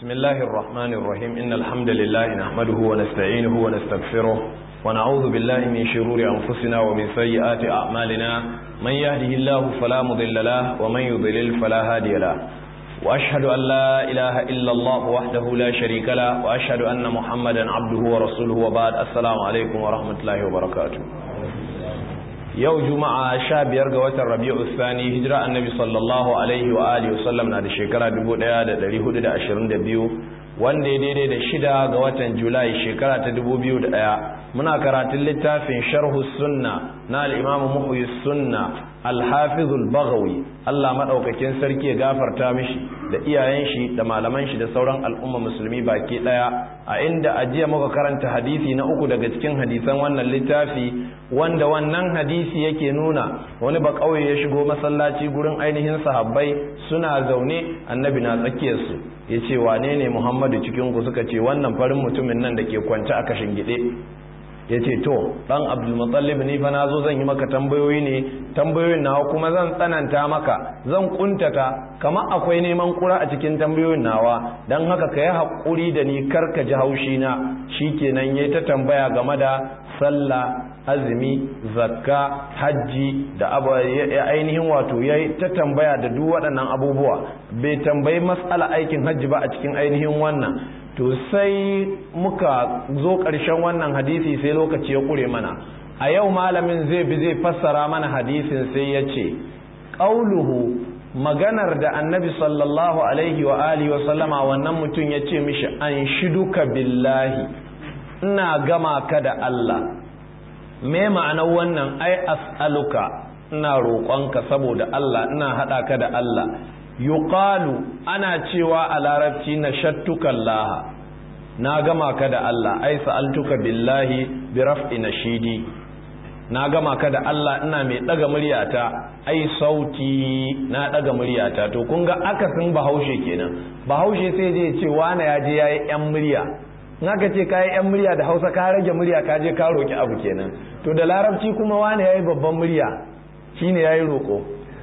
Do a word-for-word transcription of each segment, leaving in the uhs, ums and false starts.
بسم الله الرحمن الرحيم إن الحمد لله نحمده ونستعينه ونستغفره ونعوذ بالله من شرور أنفسنا ومن سيئات أعمالنا من يهده الله فلا مضل له ومن يضلل فلا هادي له وأشهد أن لا إله إلا الله وحده لا شريك له وأشهد أن محمدا عبده ورسوله وبعد السلام عليكم ورحمة الله وبركاته. yau juma'a sha biyar ga watan rabi'u thani hijira annabi sallallahu alaihi wa alihi wasallam na da shekara dubu ɗaya da ɗari hudu da ashirin da biyu wanda ya daidai da shida ga watan julai shekara ta dubu biyu da ɗaya muna karatun littafin sharhu sunna na al-imam muhyi sunna al-hafiz al-baghawi Allah madaukakin sarki ya gafarta mishi da iyayen shi da malaman shi da sauran al'umma musulmi baki daya a inda ajiya muka karanta hadisi na uku daga cikin hadisan wannan littafi wanda wannan hadisi yake nuna wani ba kauye ya shigo masallaci gurin ainihin sahabbai suna zaune annabi na tsakiyar su yace wane ne Muhammadu cikin ku suka ce wannan farin mutumin nan da ke kwance a kashin gide yace to dan Abdul Muttalib ni fa nazo zan yi maka tambayoyi ne tambayoyin nawa kuma zan tsananta maka zan kuntata kamar akwai neman kura a cikin tambayoyin nawa dan haka kai hakuri da ni karka ji haushi na shikenan yayi ta tambaya game da sallah azumi zakka hajji da ainihin wato yayi ta tambaya da duk waɗannan abubuwa bai tambayi mas'ala aikin hajji ba a cikin ainihin wannan to sai muka zo ƙarshen wannan hadisi sai lokaci ya ƙure mana a yau malamin zai bi zai fassara mana hadisin sai ya ce ƙauluhu maganar da annabi sallallahu alaihi wa alihi wa sallama wannan mutum ya ce mishi an shiduka billahi ina gama ka da Allah me ma'anar wannan ai as'aluka ina roƙonka saboda Allah ina haɗa ka da Allah yuqalu ana cewa a larabci na shattuka Allah na gama ka da Allah ai sa'altuka billahi bi raf'i nashidi na gama ka da Allah ina mai daga muryata ai sauti na daga muryata to kun ga akasin bahaushe kenan bahaushe sai je ce wani ya je yayi yan murya in aka ce kai yan murya da Hausa ka rage murya ka je ka roki abu kenan to da larabci kuma wani yayi babban murya shine yayi roko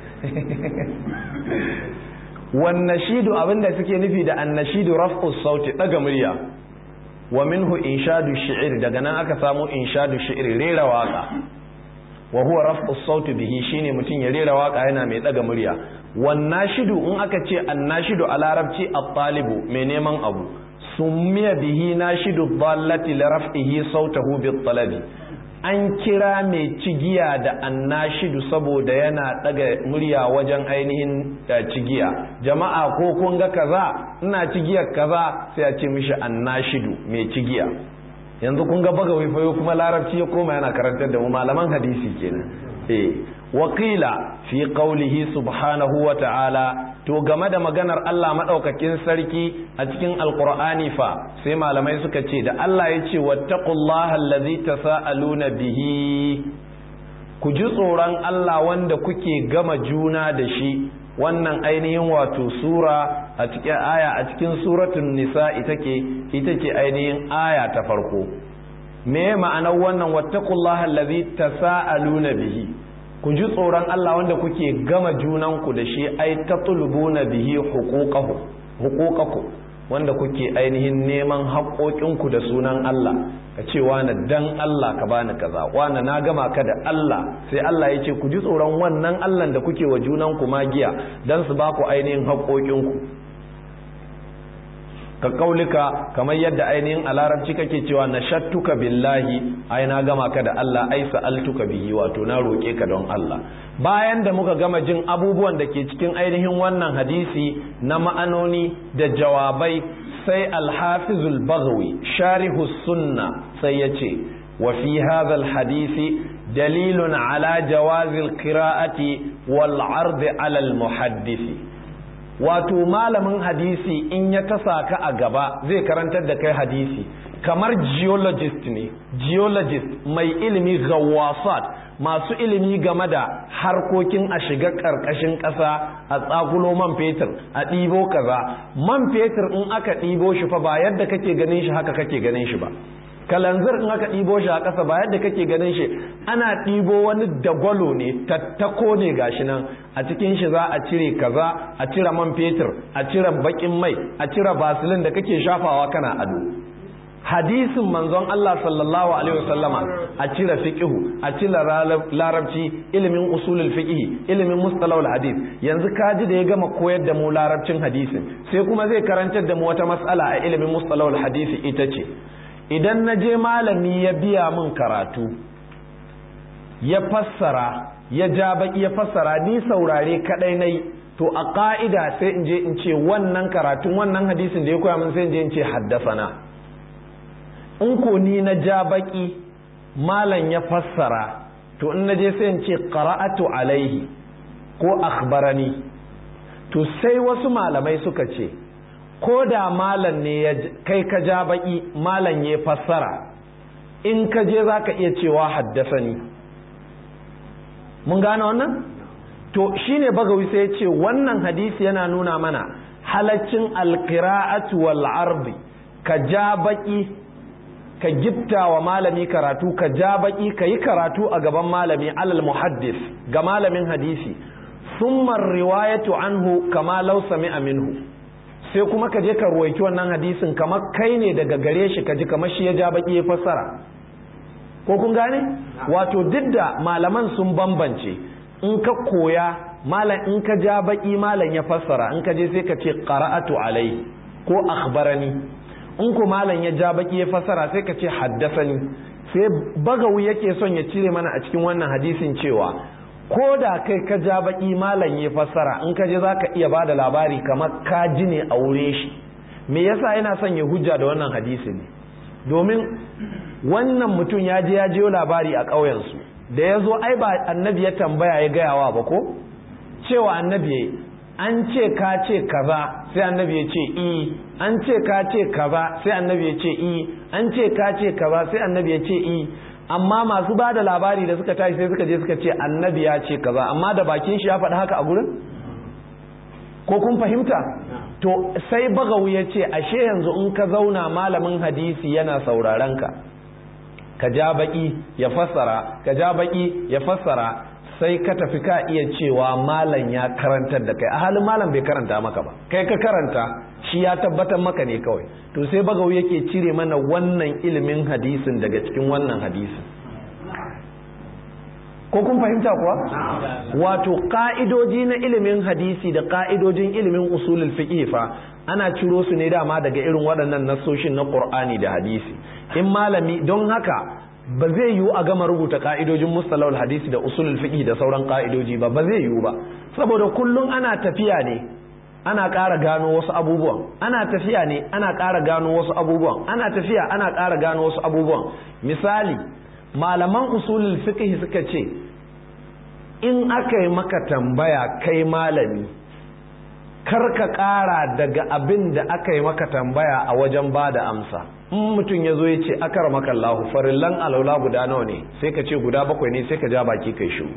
wannashidu abinda suke nufi da annashidu raf'u sauti daga murya wa minhu inshadu shi'r daga nan aka samu inshadu shi'r rera waka wa huwa raf'u sauti bihi shine mutun ya rera waka yana mai daga murya wannashidu in aka ce annashidu a larabci at-talibu mai neman abu summiya bihi nashidu dallati li raf'ihi sautahu bit-talabi an kira mai cigiya da annashidu saboda yana daga murya wajen ainihin cigiya jama'a ko kun ga kaza ina cigiyar kaza sai a ce mishi annashidu mai cigiya yanzu kun ga baga waifayo kuma larabci ya koma yana karantar da mu malaman hadisi kenan eh waqila fi qawlihi subhanahu wa ta'ala to game da maganar Allah madaukakin sarki a cikin alqur'ani fa sai malamai suka ce da Allah ya ce wattaqullaha allazi tasaaluna bihi ku ji tsoron Allah wanda kuke gama juna da shi wannan ainihin wato sura a cikin aya a cikin suratul nisa ita ke ita ce ainihin aya ta farko me ma'anar wannan wattaqullaha allazi tasaaluna bihi ku ji tsoron Allah wanda kuke gama junanku da shi ai tatlubuna bihi huquqahu huquqaku wanda kuke ainihin neman haƙoƙinku da sunan Allah ka ce wani dan Allah ka bani kaza wani na gama ka da Allah sai Allah ya ce ku ji tsoron wannan Allah da kuke wa junanku magiya dan su ba ku ainihin haƙoƙinku ka kaulika kamar yadda ainihin a larabci kake cewa nashattuka billahi ai na gama ka da Allah ai sa'altuka bihi wato na roke ka don Allah bayan da muka gama jin abubuwan da ke cikin ainihin wannan hadisi na ma'anoni da jawabai sai al-hafiz al-baghawi sharihu sunna sai yace wa fi hadha al-hadisi dalilun ala jawazi al-qira'ati wal 'ard 'ala al-muhaddisi wato malamin hadisi in ya tasa ka a gaba zai karantar da kai hadisi kamar geologist ne geologist mai ilimi gawasat masu ilimi game da harkokin a shiga karkashin ƙasa a tsakulo man fetur a ɗibo kaza man fetur in aka ɗibo shi fa ba yadda kake ganin shi haka kake ganin shi ba kalanzir in aka ɗibo shi a ƙasa ba yadda kake ganin shi ana ɗibo wani dagwalo ne tattako ne gashi nan a cikin shi za a cire kaza a cire man fetur a cire bakin mai a cire basilin da kake shafawa kana ado hadisin manzon Allah sallallahu alaihi wasallama a cire fiqhu a cire larabci ilimin usulul fiqh ilimin mustalahul hadith yanzu kaji da ya gama koyar da mu larabcin hadisin sai kuma zai karantar da mu wata mas'ala a ilimin mustalahul hadith ita ce idan na je malami ya biya min karatu ya fassara ya ja baki ya fassara ni saurare kadai nai to a ka'ida sai in je in ce wannan karatun wannan hadisin da ya koya min sai in je in ce haddasana in ko ni na ja baki malam ya fassara to in na je sai in ce qara'atu alaihi ko akhbarani to sai wasu malamai suka ce ko da malam ne ya kai ka ja baki malam ya fassara in ka je zaka iya cewa haddasani mun gane wannan to shine bagawi sai ya ce wannan hadisi yana nuna mana halaccin alqira'atu wal ardi ka ja baki ka gifta wa malami karatu ka ja baki ka yi karatu a gaban malami alal muhaddis ga malamin hadisi summa riwayatu anhu kama law sami'a minhu sai kuma ka je ka ruwaiki wannan hadisin kamar kai ne daga gare shi ka ji kamar shi ya ja baki ya fassara ko kun gane wato duk da malaman sun bambance in ka koya malam in ka ja baki malam ya fassara in ka je sai ka ce qara'atu alai ko akhbarani in ko malam ya ja baki ya fassara sai ka ce haddasani sai bagawi yake son ya cire mana a cikin wannan hadisin cewa ko da kai ka ja baki malam ya fassara in ka je zaka iya bada labari kamar ka ji ne a wure shi me yasa yana son ya hujja da wannan hadisi ne domin wannan mutum ya je ya jiyo labari a ƙauyen su da ya zo ai ba annabi ya tambaya ya gayawa ba ko cewa annabi an ce ka ce kaza sai annabi ya ce i an ce ka ce kaza sai annabi ya ce i an ce ka ce kaza sai annabi ya ce i amma masu ba da labari da suka tashi sai suka je suka ce annabi ya ce kaza amma da bakin shi ya faɗi haka a gurin ko kun fahimta to sai bagawu ya ce ashe yanzu in ka zauna malamin hadisi yana sauraron ka ka ja baki ya fassara ka ja baki ya fassara sai ka tafi ka iya cewa malam ya karantar da kai a halin malam bai karanta maka ba kai ka karanta shi ya tabbatar maka ne kawai to sai bagawi yake cire mana wannan ilimin hadisin daga cikin wannan hadisin ko kun fahimta kuwa wato ka'idoji na ilimin hadisi da ka'idojin ilimin usulul fiqh fa ana ciro su ne dama daga irin waɗannan nassoshin na Qur'ani da hadisi in malami don haka ba zai yiwu a gama rubuta ka'idojin mustalahul hadisi da usulul fiqh da sauran ka'idoji ba ba zai yiwu ba saboda kullum ana tafiya ne ana ƙara gano wasu abubuwan ana tafiya ne ana ƙara gano wasu abubuwan ana tafiya ana ƙara gano wasu abubuwan misali malaman usulul fiqh suka ce in aka yi maka tambaya kai malami kar ka ƙara daga abin da aka yi maka tambaya a wajen ba da amsa in mutum ya zo ya ce akar maka Allahu farillan alaula guda nawa ne sai ka ce guda bakwai ne sai ka ja baki kai shiru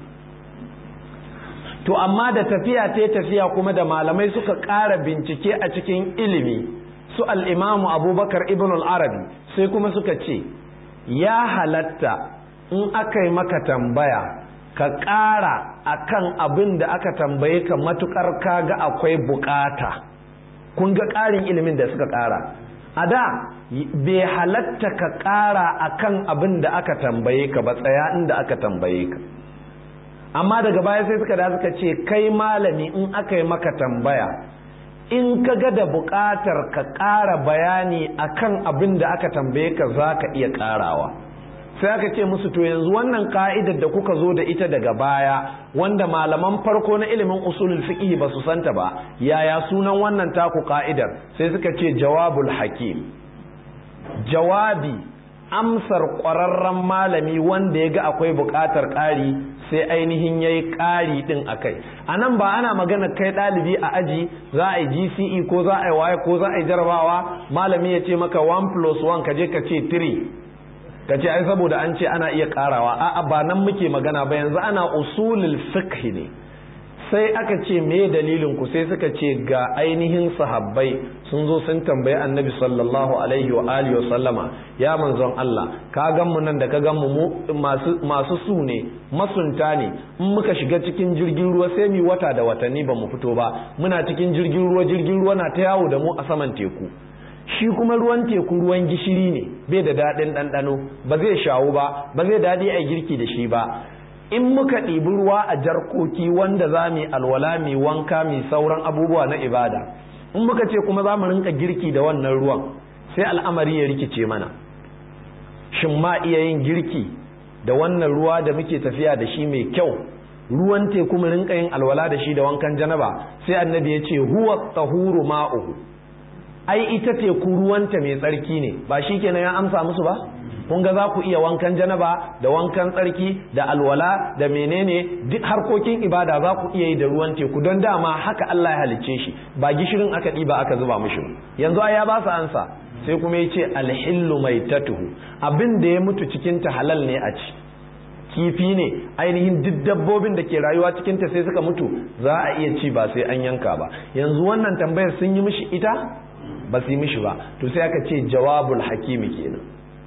to amma da tafiya ta tafiya kuma da malamai suka ƙara bincike a cikin ilimi su al'imamu abubakar ibn al-arabi sai kuma suka ce ya halatta in aka yi maka tambaya ka ƙara akan abin da aka tambaye ka matukar kaga akwai bukata kun ga ƙarin ilimin da suka ƙara a da bai halatta ka ƙara akan abin da aka tambaye ka ba tsaya inda aka tambaye ka amma daga baya sai suka da suka ce kai malami in aka yi maka tambaya in ka ga da buƙatar ka ƙara bayani akan abin da aka tambaye ka za ka iya ƙarawa sai aka ce musu to yanzu wannan ka'idar da kuka zo da ita daga baya wanda malaman farko na ilimin usulul fiqh ba su santa ba yaya sunan wannan taku ka'idar sai suka ce jawabul hakim jawabi amsar ƙwararren malami wanda ya ga akwai buƙatar ƙari sai ainihin yayi ƙari din akai anan ba ana magana kai ɗalibi a aji za a yi G C E ko za a yi waye ko za a yi jarabawa malami ya ce maka one plus one ka je ka ce three ka ce ai saboda an ce ana iya karawa a'a ba nan muke magana ba yanzu ana usulul fiqh ne sai aka ce me dalilin ku, sai suka ce ga ainihin sahabbai sun zo sun tambayi annabi sallallahu alaihi wa alihi wa sallama, ya manzon Allah ka gan mu nan da ka gan mu masu masu su ne, masunta ne, in muka shiga cikin jirgin ruwa sai mu wata da watanni ba mu fito ba, muna cikin jirgin ruwa jirgin ruwa na ta yawo da mu a saman teku, shi kuma ruwan teku ruwan gishiri ne, bai da daɗin ɗanɗano, ba zai shawo ba, ba zai daɗi a girki da shi ba. In muka ɗibi ruwa a jarkoki wanda za mu alwala mu wanka mu sauran abubuwa na ibada, in muka ce kuma za mu rinka girki da wannan ruwan, sai al'amari ya rikice mana. Shin ma iya yin girki da wannan ruwa da muke tafiya da shi mai kyau, ruwan teku mu rinka yin alwala da shi da wankan janaba? Sai annabi ya ce huwa tahuru ma'uhu, ai ita teku ruwanta mai tsarki ne, ba shi kenan ya amsa musu ba? kun ga za ku iya wankan janaba da wankan tsarki da alwala da menene duk harkokin ibada za ku iya yi da ruwan teku, don dama haka Allah ya halicce shi, ba gishirin aka ɗiba aka zuba mishi. Yanzu ai ya ba su ansa, sai kuma ya ce alhillu maitatuhu, abin da ya mutu cikin ta halal ne a ci. Kifi ne ainihin duk dabbobin da ke rayuwa cikin ta sai suka mutu za a iya ci ba sai an yanka ba. Yanzu wannan tambayar sun yi mishi ita ba su yi mishi ba, to sai aka ce jawabul hakimi kenan.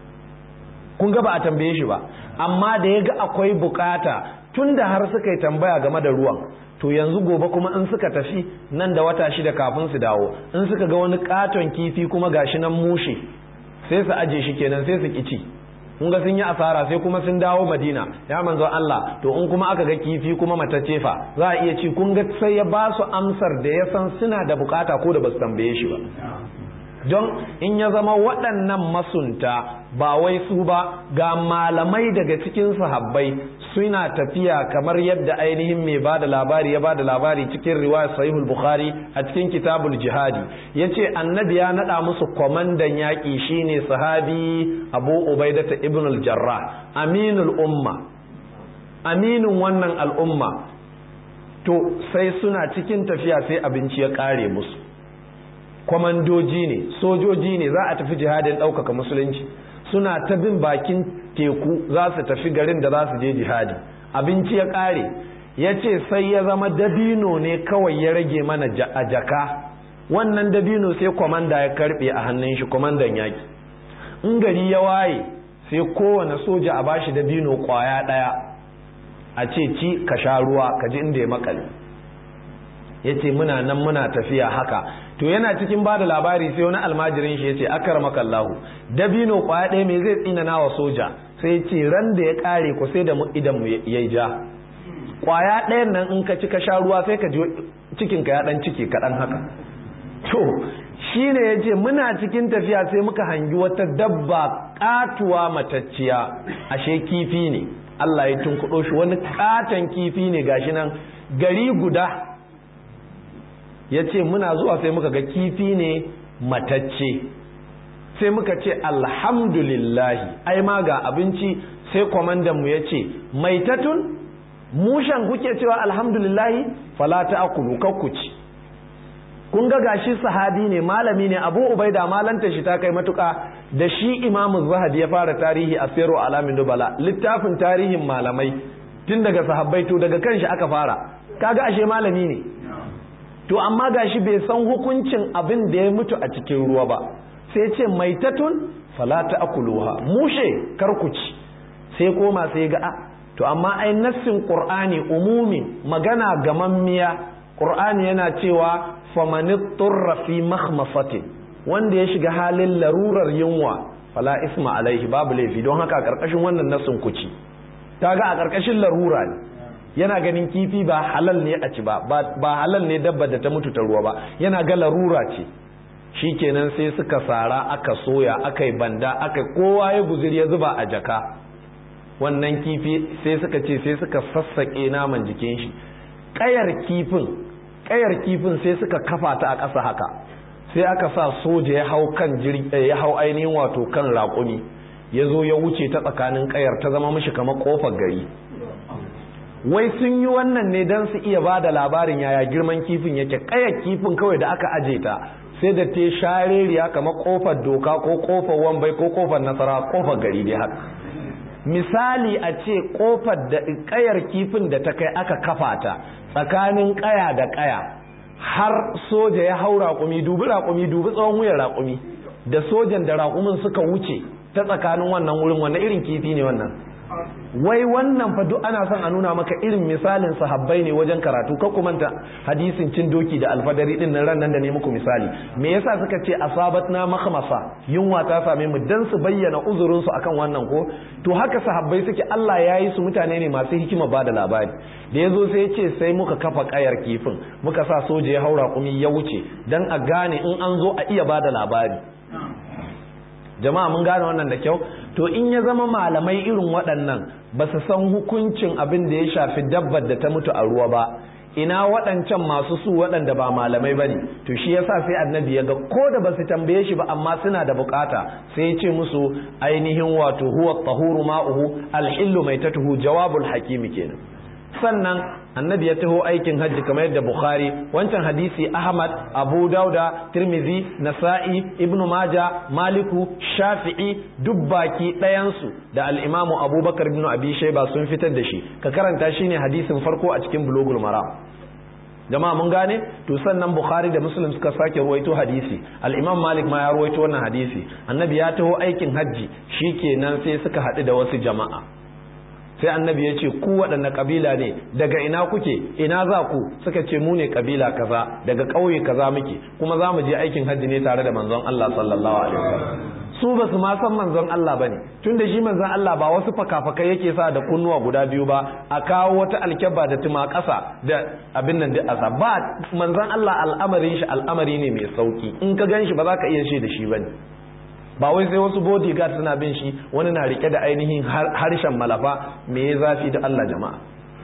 Kun ga ba a tambaye shi ba, amma da ya ga akwai bukata tun da har suka yi tambaya game da ruwan, to yanzu gobe kuma in suka tafi nan da wata shida kafin su dawo, in suka ga wani katon kifi kuma gashi nan mushe, sai su aje shi kenan, sai su kici. kun ga sun yi asara, sai kuma sun dawo Madina, ya manzo Allah to in kuma aka ga kifi kuma matacce fa za a iya ci. kun ga sai ya ba su amsar da ya san suna da bukata ko da ba su tambaye shi ba. Don in ya zama waɗannan masunta ba wai su ba, ga malamai daga cikin sahabbai suna tafiya kamar yadda ainihin mai ba da labari ya ba da labari cikin riwayar sahihul bukhari a cikin kitabul jihadi, ya ce annabi ya naɗa musu kwamandan yaƙi shine sahabi abu ubaidata ibn al-jarrah, aminul umma, aminin wannan al'umma. To sai suna cikin tafiya sai abinci ya ƙare musu, kwamandoji ne, sojoji ne, za a tafi jihadin ɗaukaka musulunci, suna ta bin bakin teku za su tafi garin da za su je jihadi, abinci ya ƙare. Ya ce sai ya zama dabino ne kawai ya rage mana a jaka, wannan dabino sai kwamanda ya karɓe a hannun shi, kwamandan yaƙi. In gari ya waye sai kowane soja a bashi dabino ƙwaya ɗaya, a ce ci ka sha ruwa ka ji inda ya makale. Ya ce muna nan muna tafiya haka, to yana cikin bada labari sai wani almajirin shi ya ce akramaka Allahu, dabino kwaya ɗaya me zai tsinana wa soja? Sai ya ce ran da ya ƙare ku sai da mu idan mu yayi ja, kwaya ɗayan nan in ka ci ka sha ruwa sai ka ji cikin ka ya dan cike kaɗan haka. To shine ya ce muna cikin tafiya sai muka hangi wata dabba katuwa matacciya, ashe kifi ne, Allah ya tunkuɗo shi, wani katon kifi ne gashi nan gari guda. Ya ce muna zuwa sai muka ga kifi ne matacce, sai muka ce alhamdulillahi, ai ma ga abinci. Sai kwamandanmu ya ce maitatun, mushen kuke cewa alhamdulillahi, fala ta'kulu kakkuci. kun ga gashi sahabi ne, malami ne, Abu Ubaida malanta shi ta kai matuka, da shi Imam Zahabi ya fara tarihi a Sirru Alamin Nubala, littafin tarihin malamai tun daga sahabbai, to daga kanshi aka fara, kaga ashe malami ne. To amma gashi bai san hukuncin abin da ya mutu a cikin ruwa ba, sai ce maitatun fala ta'kuluha, mushe karkuci. Sai koma sai ga a to amma ai nassin Qur'ani umumi, magana gamammiya, Qur'ani yana cewa famanitturra fi makhmasatin, wanda ya shiga halin larurar yunwa fala isma alaihi, babu laifi. Don haka a karkashin wannan nassin kuci, kaga a karkashin larura ne, yana ganin kifi ba halal ne a ci ba, ba halal ne dabba da ta mutu ta ruwa ba, yana ga larura ce. Shikenan sai suka sara aka soya aka yi banda aka kowa ya guzuri ya zuba a jaka. Wannan kifi sai suka ce sai suka sassaƙe naman jikin shi, ƙayar kifin ƙayar kifin sai suka kafa ta a ƙasa haka, sai aka sa soja ya hau kan ya hau ainihin wato kan raƙumi, ya zo ya wuce ta tsakanin ƙayar, ta zama mishi kamar ƙofar gari. Wai sun yi wannan ne don su iya ba da labarin yaya girman kifin yake. Ƙayar kifin kawai da aka aje ta sai da ta shareriya kamar kofar doka ko kofar wambai ko kofar nasara, kofar gari dai haka. misali a ce kofar da kayar kifin da ta kai aka kafa ta tsakanin kaya da kaya har soja ya hau raƙumi, dubi raƙumi, dubi tsawon wuyan raƙumi, da sojan da raƙumin suka wuce ta tsakanin wannan wurin, wannan irin kifi ne wannan? Wai wannan fa duk ana son a nuna maka irin misalin sahabbai ne wajen karatu. Ka kumanta hadisin cin doki da alfadari din nan ran nan da ne muku misali. Me yasa suka ce asabatna makhmasa, yunwa ta same mu, dan su bayyana uzurin su akan wannan ko? To haka sahabbai suke, Allah ya yi su mutane ne masu hikima ba da labari. Da yazo sai ya ce sai muka kafa kayar kifin, muka sa soja ya haura kumi ya wuce dan a gane in an zo a iya ba da labari. Jama'a mun gane wannan da kyau. To in ya zama malamai irin waɗannan ba su san hukuncin abin da ya shafi dabbar da ta mutu a ruwa ba, ina waɗancan masu su waɗanda ba malamai ba ne? To shi yasa sai annabi ya ga ko da ba su tambaye shi ba amma suna da bukata, sai ya ce musu ainihin wato huwa tahuru ma'uhu alhillu maitatuhu, jawabul hakimi kenan. Sannan annabi ya taho aikin hajji kamar yadda Bukhari, wancan hadisi Ahmad, Abu Dauda, Tirmidhi, Nasa'i, Ibn Majah, Maliku, Shafi'i duk baki ɗayansu da al-Imam Abubakar ibn Abi Shayba sun fitar da shi. Ka karanta shi ne hadisin farko a cikin Bulugul Maram. Jama'a mun gane? To sannan Bukhari da Muslim suka sake ruwaito hadisi, al-Imam Malik ma ya ruwaito wannan hadisi. Annabi ya taho aikin hajji, shikenan sai suka haɗu da wasu jama'a. Sai annabi ya ce ku waɗanne kabila ne, daga ina kuke, ina za ku? Suka ce mu ne kabila kaza, daga ƙauye kaza muke, kuma za mu je aikin hajji ne tare da manzon Allah sallallahu alaihi wasallam. Su ba su ma san manzon Allah bane, tunda shi manzon Allah ba wasu fakafakai yake sa da kunnuwa guda biyu ba, a kawo wata alkyabba da tuma ƙasa da abin nan da asa ba. Manzon Allah al'amarin shi al'amari ne mai sauki, in ka gan shi ba za ka iya shi da shi bane. Ba wai sai wasu bodyguard suna bin shi, wani na rike da ainihin harshen malafa. Me ya zafi da Allah jama'a?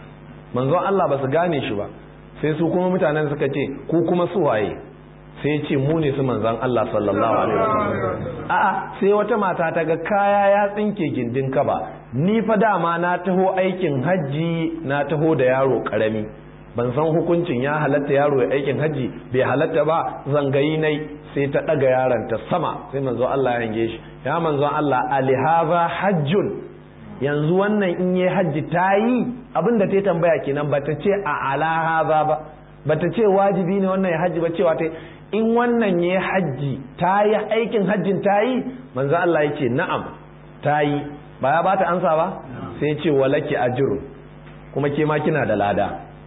Manzon Allah ba su gane shi ba, sai su kuma mutanen suka ce ku kuma su waye? Sai ce mu ne su manzon Allah sallallahu alaihi wasallam. A'a, sai wata mata ta ga kaya ya tsinke gindin kaba, ni fa dama na taho aikin hajji, na taho da yaro karami, ban san hukuncin ya halatta yaro ya aikin hajji bai halatta ba, zangayi nai. Sai ta ɗaga yaranta sama, sai manzo Allah ya hange shi, ya manzo Allah alihaza hajjun, yanzu wannan in yi hajji ta yi? Abin da ta tambaya kenan, ba ta ce a alahaza ba, ba ta ce wajibi ne wannan ya hajji ba, cewa ta in wannan ya hajji ta yi, aikin hajjin ta yi? Manzo Allah ya ce na'am ta yi. Ba ya bata ansa ba? Sai ya ce walaki ajrun, kuma ke ma kina da lada.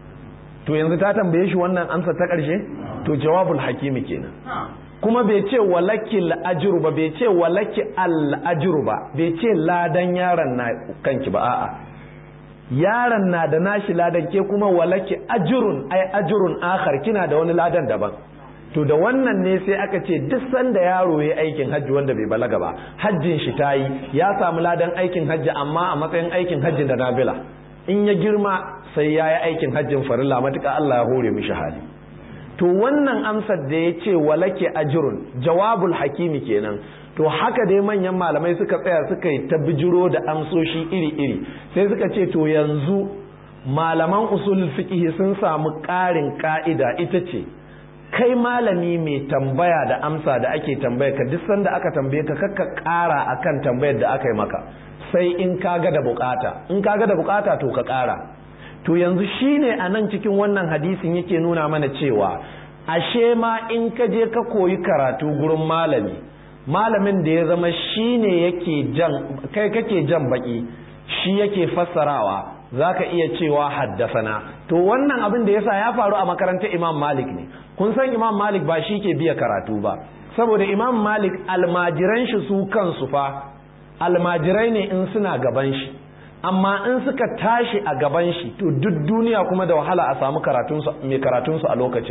To yanzu ta tambaye shi wannan amsa ta ƙarshe? To jawabul hakimi kenan. Kuma bai ce walaki al'ajru ba, bai ce walaki al'ajru ba, bai ce ladan yaron na kanki ba, a'a yaron na da nashi ladan, ke kuma walaki ajrun, ai ajrun akhar, kina da wani ladan daban. To da wannan ne sai aka ce duk sanda yaro ya aikin hajji wanda bai balaga ba, hajjin shi tayi, ya samu ladan aikin hajji amma a matsayin aikin hajjin da nafila. In ya girma sai ya yi aikin hajjin farilla, matuƙa Allah ya hore mishi hali. To wannan amsar da ya ce walake ajrun, jawabul hakimi kenan. To haka dai manyan malamai suka tsaya suka yi ta bijiro da amsoshi iri-iri, sai suka ce to yanzu malaman usulul fiqh sun samu ƙarin ka'ida, ita ce kai malami mai tambaya da amsa da ake tambaya ka, duk sanda aka tambaye ka kakka ƙara akan tambayar da aka yi maka, sai in kaga da bukata, in kaga da bukata to ka ƙara. To yanzu shine a nan cikin wannan hadisin yake nuna mana cewa ashe ma in ka je ka koyi karatu gurin malami, malamin da ya zama shine yake jan, kai kake jan baki, shi yake fassarawa, zaka iya cewa haddasana. To wannan abin da yasa ya faru a makarantar Imam Malik ne. Kun san Imam Malik ba shi ke biya karatu ba, saboda Imam Malik almajiran shi su kansu fa almajirai ne in suna gaban shi, amma in suka tashi a gaban shi to duk duniya kuma da wahala a samu karatunsu mai karatunsu a lokacin.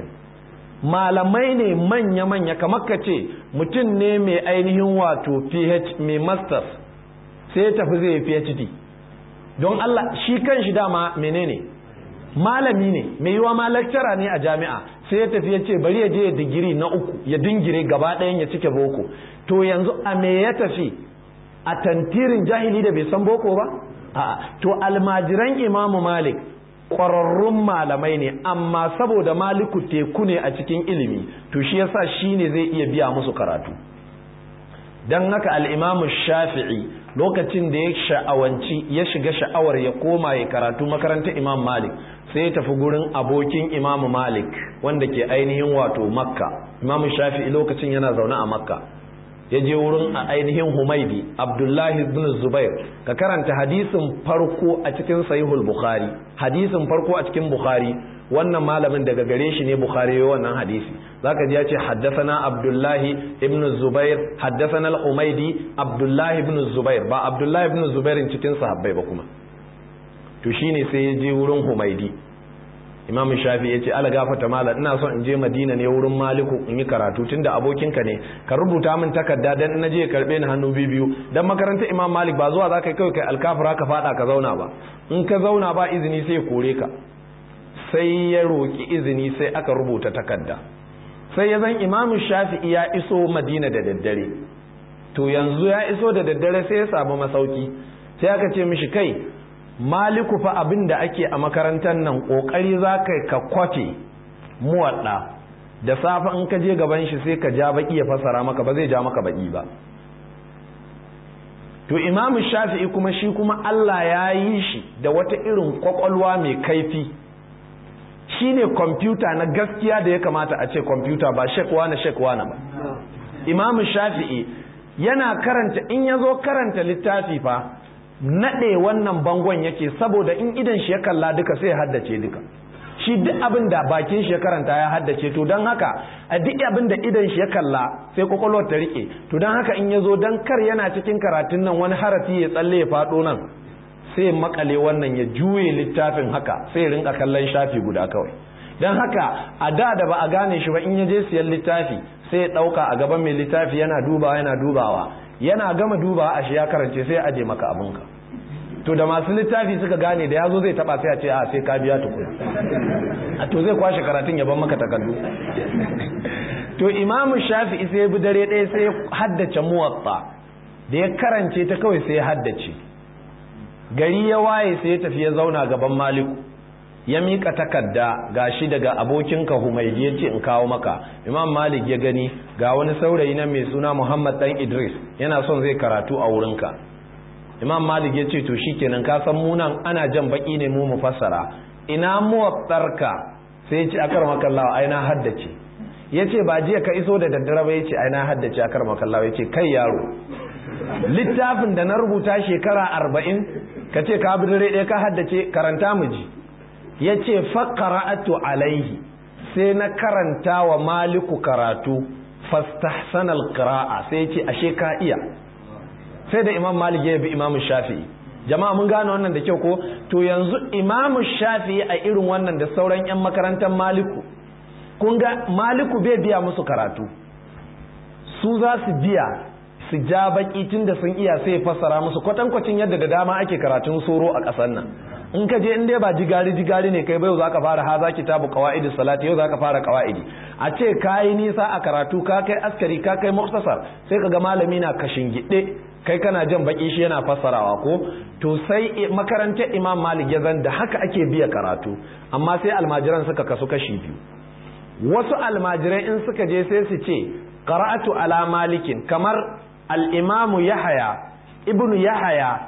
Malamai ne manya-manya, kamar ka ce mutum ne mai ainihin wato PH mai masters sai tafi zai PhD, don Allah shi kan shi dama menene malami ne, mai yiwa ma lecturer ne a jami'a, sai ya tafi ya ce bari ya je ya digiri na uku ya dingire gaba ɗayan ya cike boko. To yanzu a me ya tafi? A tantirin jahili da bai san boko ba? A'a, to almajiran Imamu Malik ƙwararrun malamai ne, amma saboda Maliku teku ne a cikin ilimi, to shi yasa shi ne zai iya biya musu karatu. Don haka al'imamu Shafi'i lokacin da ya sha'awanci ya shiga sha'awar ya koma ya karatu makarantar Imam Malik sai ya tafi gurin abokin Imam Malik wanda ke ainihin wato Makka. Imam Shafi'i lokacin yana zaune a Makka, ya je wurin a ainihin Humaidi Abdullahi ibn Zubair, ka karanta hadisin farko a cikin Sahihul Bukhari, hadisin farko a cikin Bukhari, wannan malamin daga gare shi ne Bukhari ya wannan hadisi, zaka ji ya ce haddathana Abdullahi ibn Zubair haddathana al-Humaidi Abdullahi ibn Zubair, ba Abdullahi ibn Zubair cikin sahabbai ba kuma. To shine sai ya je wurin Humaidi, Imam Shafi ya ce ala gafata malam ina son in je Madina ne wurin Maliku in yi karatu tunda abokinka ne, ka rubuta min takarda dan na je karbe ni hannu biyu dan makarantar Imam Malik ba zuwa zaka kai kai alkafira ka fada ka zauna ba, in ka zauna ba izini sai kore ka. Sai ya roki izini sai aka rubuta takarda, sai ya zan Imam Shafi'i ya iso Madina da daddare. To yanzu ya iso da daddare sai ya samu masauki, sai aka ce mishi kai Maliku fa abin da ake a makarantar nan kokari za ka ka kwafe muwadda da safa in ka je gaban shi sai ka ja baki ya fasara maka, ba zai ja maka baki ba. To Imam Shafi'i kuma shi kuma Allah ya yi shi da wata irin kwakwalwa mai kaifi, shine kwamfuta na gaskiya da ya kamata a ce kwamfuta ba shekwa na shekwa na ba. Imam Shafi'i yana karanta, in ya zo karanta littafi fa naɗe wannan bangon yake, saboda in idan shi ya kalla duka sai ya haddace duka. Shi duk abin da bakin shi ya karanta ya haddace, to don haka a duk abin da idan shi ya kalla sai kwakwalwar ta rike. To don haka in ya zo don kar yana cikin karatun nan wani harafi ya tsalle ya faɗo nan, sai makale wannan ya juye littafin haka sai ya rinka kallon shafi guda kawai. Don haka a da da ba a gane shi ba in ya je siyan littafi sai ya ɗauka a gaban mai littafi yana dubawa yana dubawa yana gama dubawa a shi ya karance sai ya aje maka abinka. To da masu littafi suka gane da yazo zai taba sai a ce a sai ka biya tukuna, a to zai kwashe karatun ya ban maka takardu. To Imam Shafi'i sai ya bi dare ɗaya sai ya haddace Muwatta, da ya karance ta kawai sai ya haddace. Gari ya waye sai ya tafi ya zauna gaban Maliku, ya mika takarda gashi daga abokinka Humaydi ya ce in kawo maka. Imam Malik ya gani ga wani saurayi nan mai suna Muhammad dan Idris yana son zai karatu a wurinka. Imam Malik ya ce to shikenan, ka san mu nan ana jan baki ne mu mu fassara, ina muwattarka? Sai ya ce akarmaka Allah ai na haddace. Ya ce ba jiya ka iso da daddare ba? Ya ce ai na haddace akarmaka Allah. Ya ce kai yaro, littafin da na rubuta shekara arba'in ka ce ka bi dare ɗaya ka haddace, karanta mu ji. Ya ce faqara'atu alaihi, sai na karanta wa Maliku karatu, fastahsana alqira'a, sai ya ce ashe ka iya. Sai da Imam Malik ya bi Imam Shafi'i. Jama'a mun gane wannan da kyau ko? To yanzu Imam Shafi'i a irin wannan da sauran ƴan makarantar Maliku, kun ga Maliku bai biya musu karatu, su za su biya su ja baki tunda sun iya sai fassara musu, kwatankwacin yadda da dama ake karatun soro a ƙasar nan. In ka je in dai ba jigari jigari ne kai ba, yau zaka fara haza kitabu qawaidis salati, yau zaka fara qawaidi. A ce kai nisa a karatu, ka kai askari, ka kai muktasar, sai kaga malami na kashin gidde, kai kana jan baki shi yana fassarawa ko? To sai makarantar Imam Malik ya zan da haka ake biya karatu, amma sai almajiran suka kasu kashi biyu. Wasu almajirai in suka je sai su ce qara'atu ala Malikin, kamar al-Imam Yahya ibn Yahya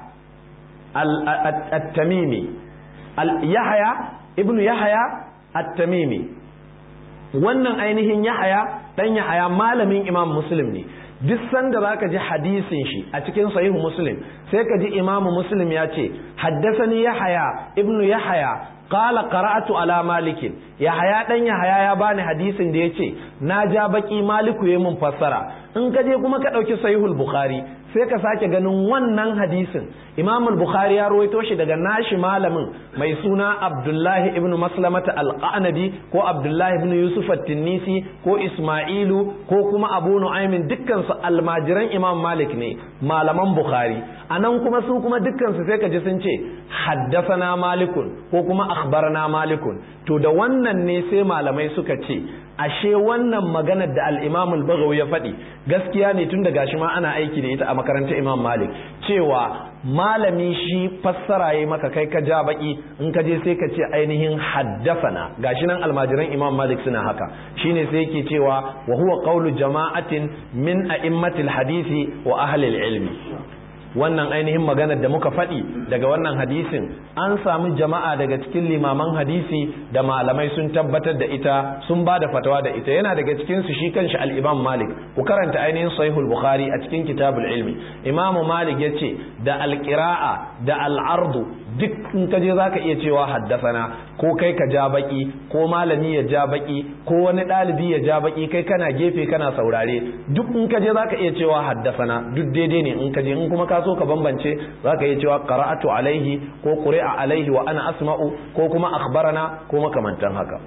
at-Tamimi, al-Yahya ibn Yahya at-Tamimi. Wannan ainihin Yahya dan Yahya malamin Imam Muslim ne. Duk sanda zaka ji hadisin shi a cikin sahihu Muslim sai ka ji Imam Muslim ya ce haddathani Yahya ibnu Yahya qala qara'atu ala Malik. Yahya dan Yahya ya bani hadisin da yace na ja baki Maliku yayin mun fassara. In ka je kuma ka dauki sahihul Bukhari sai ka sake ganin wannan hadisin Imam al-Bukhari ya rawaito shi daga nashi malamin mai suna Abdullah ibn Maslamata al-Qanabi ko Abdullah ibn Yusuf at-Tinnisi ko Isma'ilu ko kuma Abu Nu'aym, dukkan su almajiran Imam Malik ne, malaman Bukhari. Anan kuma su kuma dukkan su sai ka ji sun ce haddathana Malikun ko kuma akhbarana Malikun. To da wannan ne sai malamai suka ce ashe wannan maganar da al-Imam al-Baghawi ya faɗi gaskiya ne, tun da gashi ma ana aiki da ita a makarantar Imam Malik, cewa malami shi fassara yayi maka kai ka ja baki, in ka je sai ka ce ainihin haddathana. Gashi nan almajiran Imam Malik suna haka, shine sai yake cewa wa huwa qawlu jama'atin min a'immatil hadisi wa ahli al-ilmi. wannan ainihin maganar da muka faɗi daga wannan hadisin an samu jama'a daga cikin limaman hadisi da malamai sun tabbatar da ita sun ba da fatawa da ita. Yana daga cikin su shi kanshi al-Imam Malik. Ku karanta ainihin Sahihul Bukhari a cikin Kitabul Ilmi. Imam Malik yace da al-qira'a da al-ardu duk in ka je zaka iya cewa haddasana, ko kai ka ja baki ko malami ya ja baki ko wani dalibi ya ja baki kai kana gefe kana saurare, duk in ka je zaka iya cewa haddasana, duk daidai ne in ka je. In kuma ka so ka bambance zaka iya cewa qara'atu alaihi ko quri'a alaihi wa ana asma'u ko kuma akhbarana ko makamantan haka.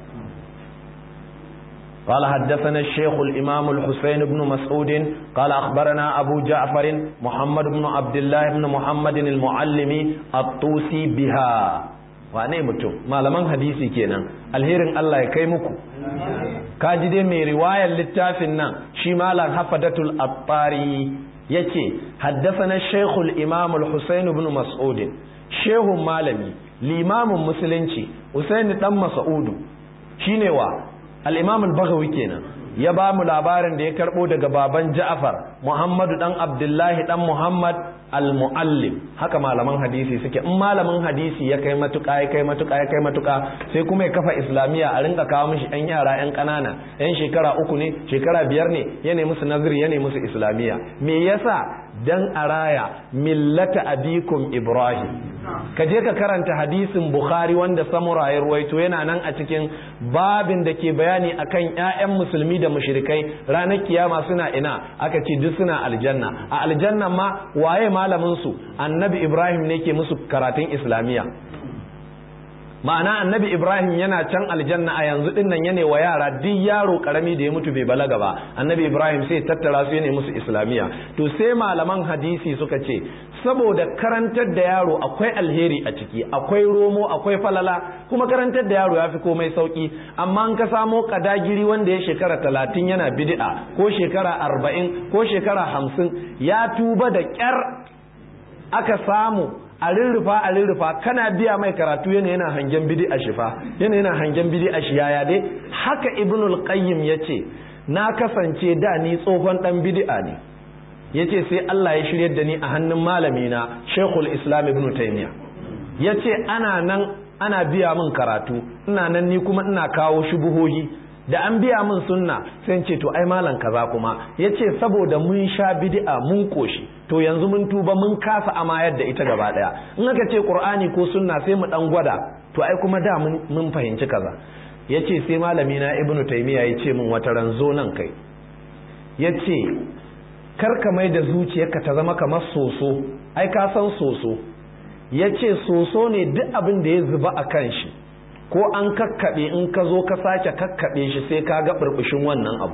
قال حدثنا الشيخ الإمام الحسين بن مسعود قال أخبرنا أبو جعفر محمد بن عبد الله بن محمد المعلمي الطوسي بها. wane mutum malaman hadisi kenan, alherin Allah ya kai muku. Kaji dai mai riwayar littafin nan shi malam Hafadatul Attari yace haddathana Sheikhul Imam al-Husayn ibn Mas'ud, shehun malami limamin musulunci Husayn dan Mas'ud shine wa al-Imam al-Baghawi kenan, ya ba mu labarin da ya karbo daga baban Ja'far Muhammadu dan Abdullahi dan Muhammad al-Muallim. Haka malaman hadisi suke, in malamin hadisi ya kai matuƙa ya kai matuƙa ya kai matuƙa sai kuma ya kafa islamiya a rinka kawo mishi ɗan yara ɗan ƙanana ɗan shekara uku ne shekara biyar ne ya ne musu naziri ya ne musu islamiya. Me yasa? Dan araya millata abikum Ibrahim. Ka je ka karanta hadisin Bukhari wanda Samura ya ruwaito, yana nan a cikin babin da ke bayani akan ƴaƴan musulmi da mushrikai ranar kiyama suna ina, aka ce duk suna aljanna. A aljanna ma waye malamin su? Annabi Ibrahim ne ke musu karatun islamiya. Ma'ana annabi Ibrahim yana can aljanna a yanzu din nan yana wa yara duk yaro karami da ya mutu bai balaga ba, annabi Ibrahim sai tattara su yana musu islamiya. To sai malaman hadisi suka ce saboda karantar da yaro akwai alheri a ciki, akwai romo, akwai falala, kuma karantar da yaro yafi komai sauki. Amma an ka samo kadagiri wanda ya shekara talatin yana bid'a ko shekara arba'in ko shekara hamsin ya tuba da kyar aka samu a rirrufa a rirrufa kana biya mai karatu yana yana hangen bid'a shifa yana yana hangen bid'a shi yaya dai. Haka Ibnul Qayyim yace na kasance da ni tsohon dan bid'a ne, yace sai Allah ya shiryar da ni a hannun malami na Sheikhul Islam Ibn Taymiyyah. Yace ana nan ana biya min karatu, ina nan ni kuma ina kawo shubuhohi, da an biya min sunna sai ce to ai malam kaza kuma yace saboda mun sha bid'a mun koshi, to yanzu mun tuba mun kasa amayar da ita gaba daya. In aka ce Qur'ani ko sunna sai mu dan gwada, to ai kuma da mun mun fahimci kaza. Yace sai malami na Ibn Taymiyyah yace min wata ranzo nan kai, yace kar ka mai da zuciyarka ta zama kamar soso, ai ka san soso. Yace soso ne duk abin da ya zuba a kan shi ko an kakkaɓe, in ka zo ka sake kakkaɓe shi sai ka ga burbushin wannan abu.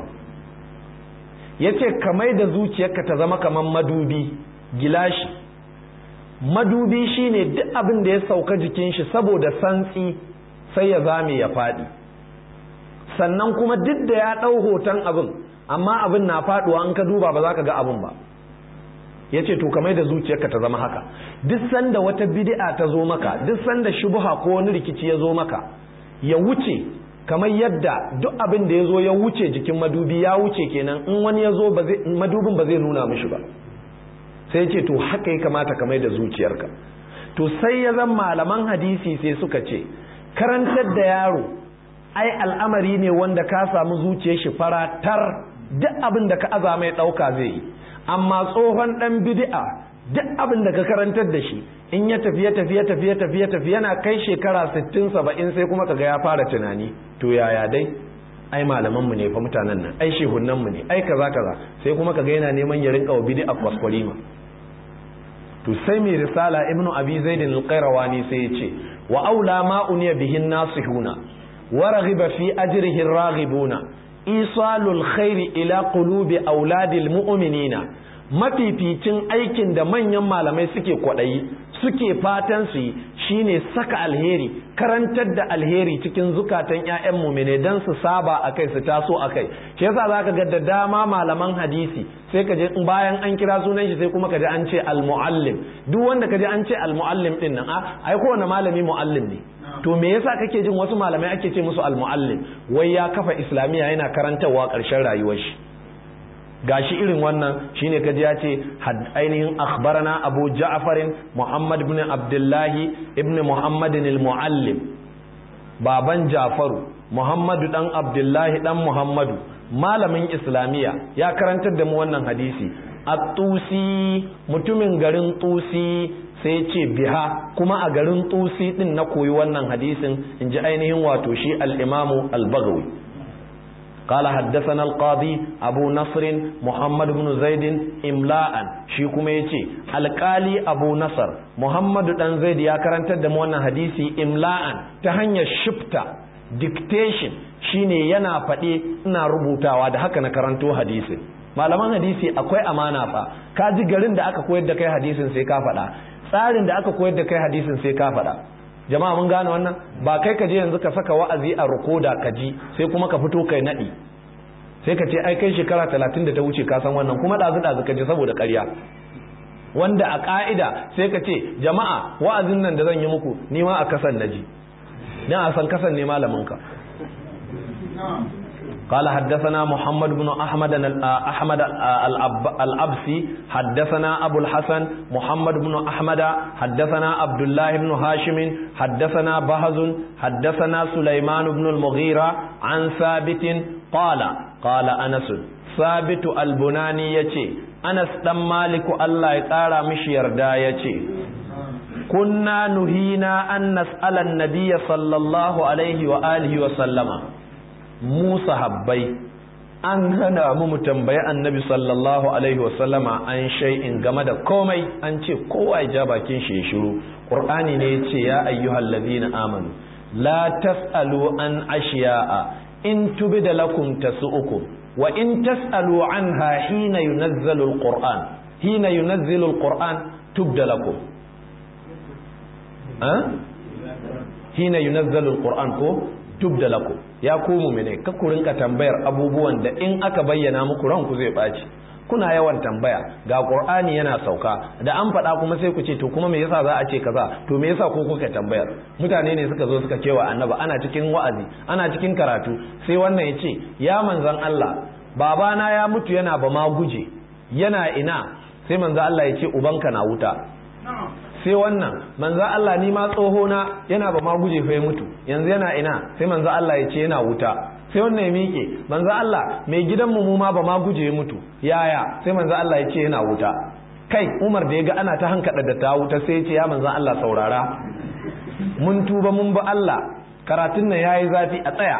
Yace ka mai da zuciyarka ta zama kamar madubi, gilashi. Madubi shine duk abin da ya sauka jikin shi saboda santsi sai ya zame ya faɗi, sannan kuma duk da ya ɗau hoton abin amma abin na faɗuwa in ka duba ba za ka ga abin ba. Yace to ka mai da zuciyarka ta zama haka, duk sanda wata bid'a ta zo maka, duk sanda shubha ko wani rikici ya zo maka, ya wuce kamar yadda duk abin da ya zo ya wuce jikin madubi ya wuce kenan, in wani ya zo madubin ba zai nuna mishi ba. Sai ce to haka ya kamata ka mai da zuciyarka. To sai ya zan malaman hadisi sai suka ce karantar da yaro ai al'amari ne wanda ka samu zuciyar shi faratar, duk abin da ka aza mai ɗauka zai yi. Amma tsohon ɗan bid'a duk abin da ka karantar da shi in ya tafi ya tafi ya tafi ya tafi ya tafi yana kai shekara sittin saba'in sai kuma kaga ya fara tunani, to yaya dai ai malaman mu ne fa mutanen nan, ai shehunan mu ne, ai kaza kaza, sai kuma kaga yana neman ya rinka wa bid'a kwaskwalima. To sai mai risala Ibnu Abi Zaid al-Qayrawani sai ya ce wa aula ma uniya bihin nasihuna wa raghiba fi ajrihi ar-raghibuna isalul khairi ila qulubi auladil mu'minina. Mafificin aikin da manyan malamai suke kwadayi suke fatan su yi shine saka alheri, karantar da alheri cikin zukatan ƴaƴan mu'mine dan su saba akai su taso akai. Shi yasa zaka ga da dama malaman hadisi sai ka je bayan an kira sunan shi sai kuma ka ji an ce al-muallim. Duk wanda ka ji an ce al-muallim din nan a ai kowane malami muallim ne. To me yasa kake jin wasu malamai ake ce musu al-muallim? Wai ya kafa islamiya yana karantarwa ƙarshen rayuwar shi. gashi irin wannan shine kaji ya ce ainihin akhbarana Abu Ja'far Muhammad ibn Abdullah ibn Muhammad al-Muallim, baban Ja'faru Muhammadu dan Abdullahi dan Muhammadu, malamin Islamiya ya karantar da mu wannan hadisi. At-Tusi, mutumin garin Tusi, sai ce biha, kuma a garin Tusi din na koyi wannan hadisin, inji ainihin wato shi al-Imam al-Baghawi. قال حدثنا القاضي أبو نصر محمد بن زيد إملاء شيكم يتي القالي أبو نصر محمد بن زيد يا كرنت دمونا حديثي إملاء تهني الشبتة dictation shine yana faɗi ina rubutawa da haka na karanto hadisi. Malaman hadisi akwai amana fa, ka ji garin da aka koyar da kai hadisin sai ka faɗa, tsarin da aka koyar da kai hadisin sai ka faɗa. Jama'a mun gane wannan, ba kai ka je yanzu ka saka wa'azi a rukoda ka ji sai kuma ka fito kai nadi sai ka ce ai kai shekara talatin da ta wuce ka san wannan, kuma dazu dazu ka ji saboda ƙarya, wanda a ka'ida sai ka ce jama'a wa'azin nan da zan yi muku ni ma a kasan naji dan a san kasan ne malamin ka. قال حدثنا محمد بن أحمد أحمد الأبسي حدثنا أبو الحسن محمد بن أحمد حدثنا عبد الله بن هاشم حدثنا بهز حدثنا سليمان بن المغيرة عن ثابت قال قال أنس ثابت البناني يتي أنس دم مالك الله يقارى مش يردا يتي كنا نهينا أن نسأل النبي صلى الله عليه وآله وسلم mu sahabbai an hana mu mu tambayi annabi sallallahu alaihi wasallama an shay'in game da komai, an ce kowa ya ja bakin shi ya shiru. Qur'ani ne ya ce ya ayyuhal ladina amanu la tasalu an ashiya'a in tubida lakum tasu'ukum wa in tasalu anha hina yunazzalu alquran hina yunazzalu alquran tubda lakum ha hina yunazzalu alquran ko tubda lakum. Ya ku mu'mine ka ku rinka tambayar abubuwan da in aka bayyana muku ranku zai baci. Kuna yawan tambaya, ga Qur'ani yana sauka da an faɗa kuma sai ku ce to kuma me yasa za a ce kaza, to me yasa ko kuka tambayar. Mutane ne suka zo suka cewa annabi ana cikin wa'azi ana cikin karatu sai wannan ya ce ya manzon Allah babana ya mutu yana ba ma guje yana ina, sai manzon Allah ya ce ubanka na wuta. Sai wannan manzo Allah ni ma tsoho na yana ba ma guje fa ya mutu yanzu yana ina, sai manzo Allah ya ce yana wuta. Sai wannan ya miƙe manzo Allah mai gidan mu ma ba ma guje ya mutu yaya, sai manzo Allah ya ce yana wuta. Kai Umar da ya ga ana ta hankada da ta wuta sai ya ce ya manzo Allah saurara, mun tuba mun ba Allah, karatun nan yayi zafi a tsaya.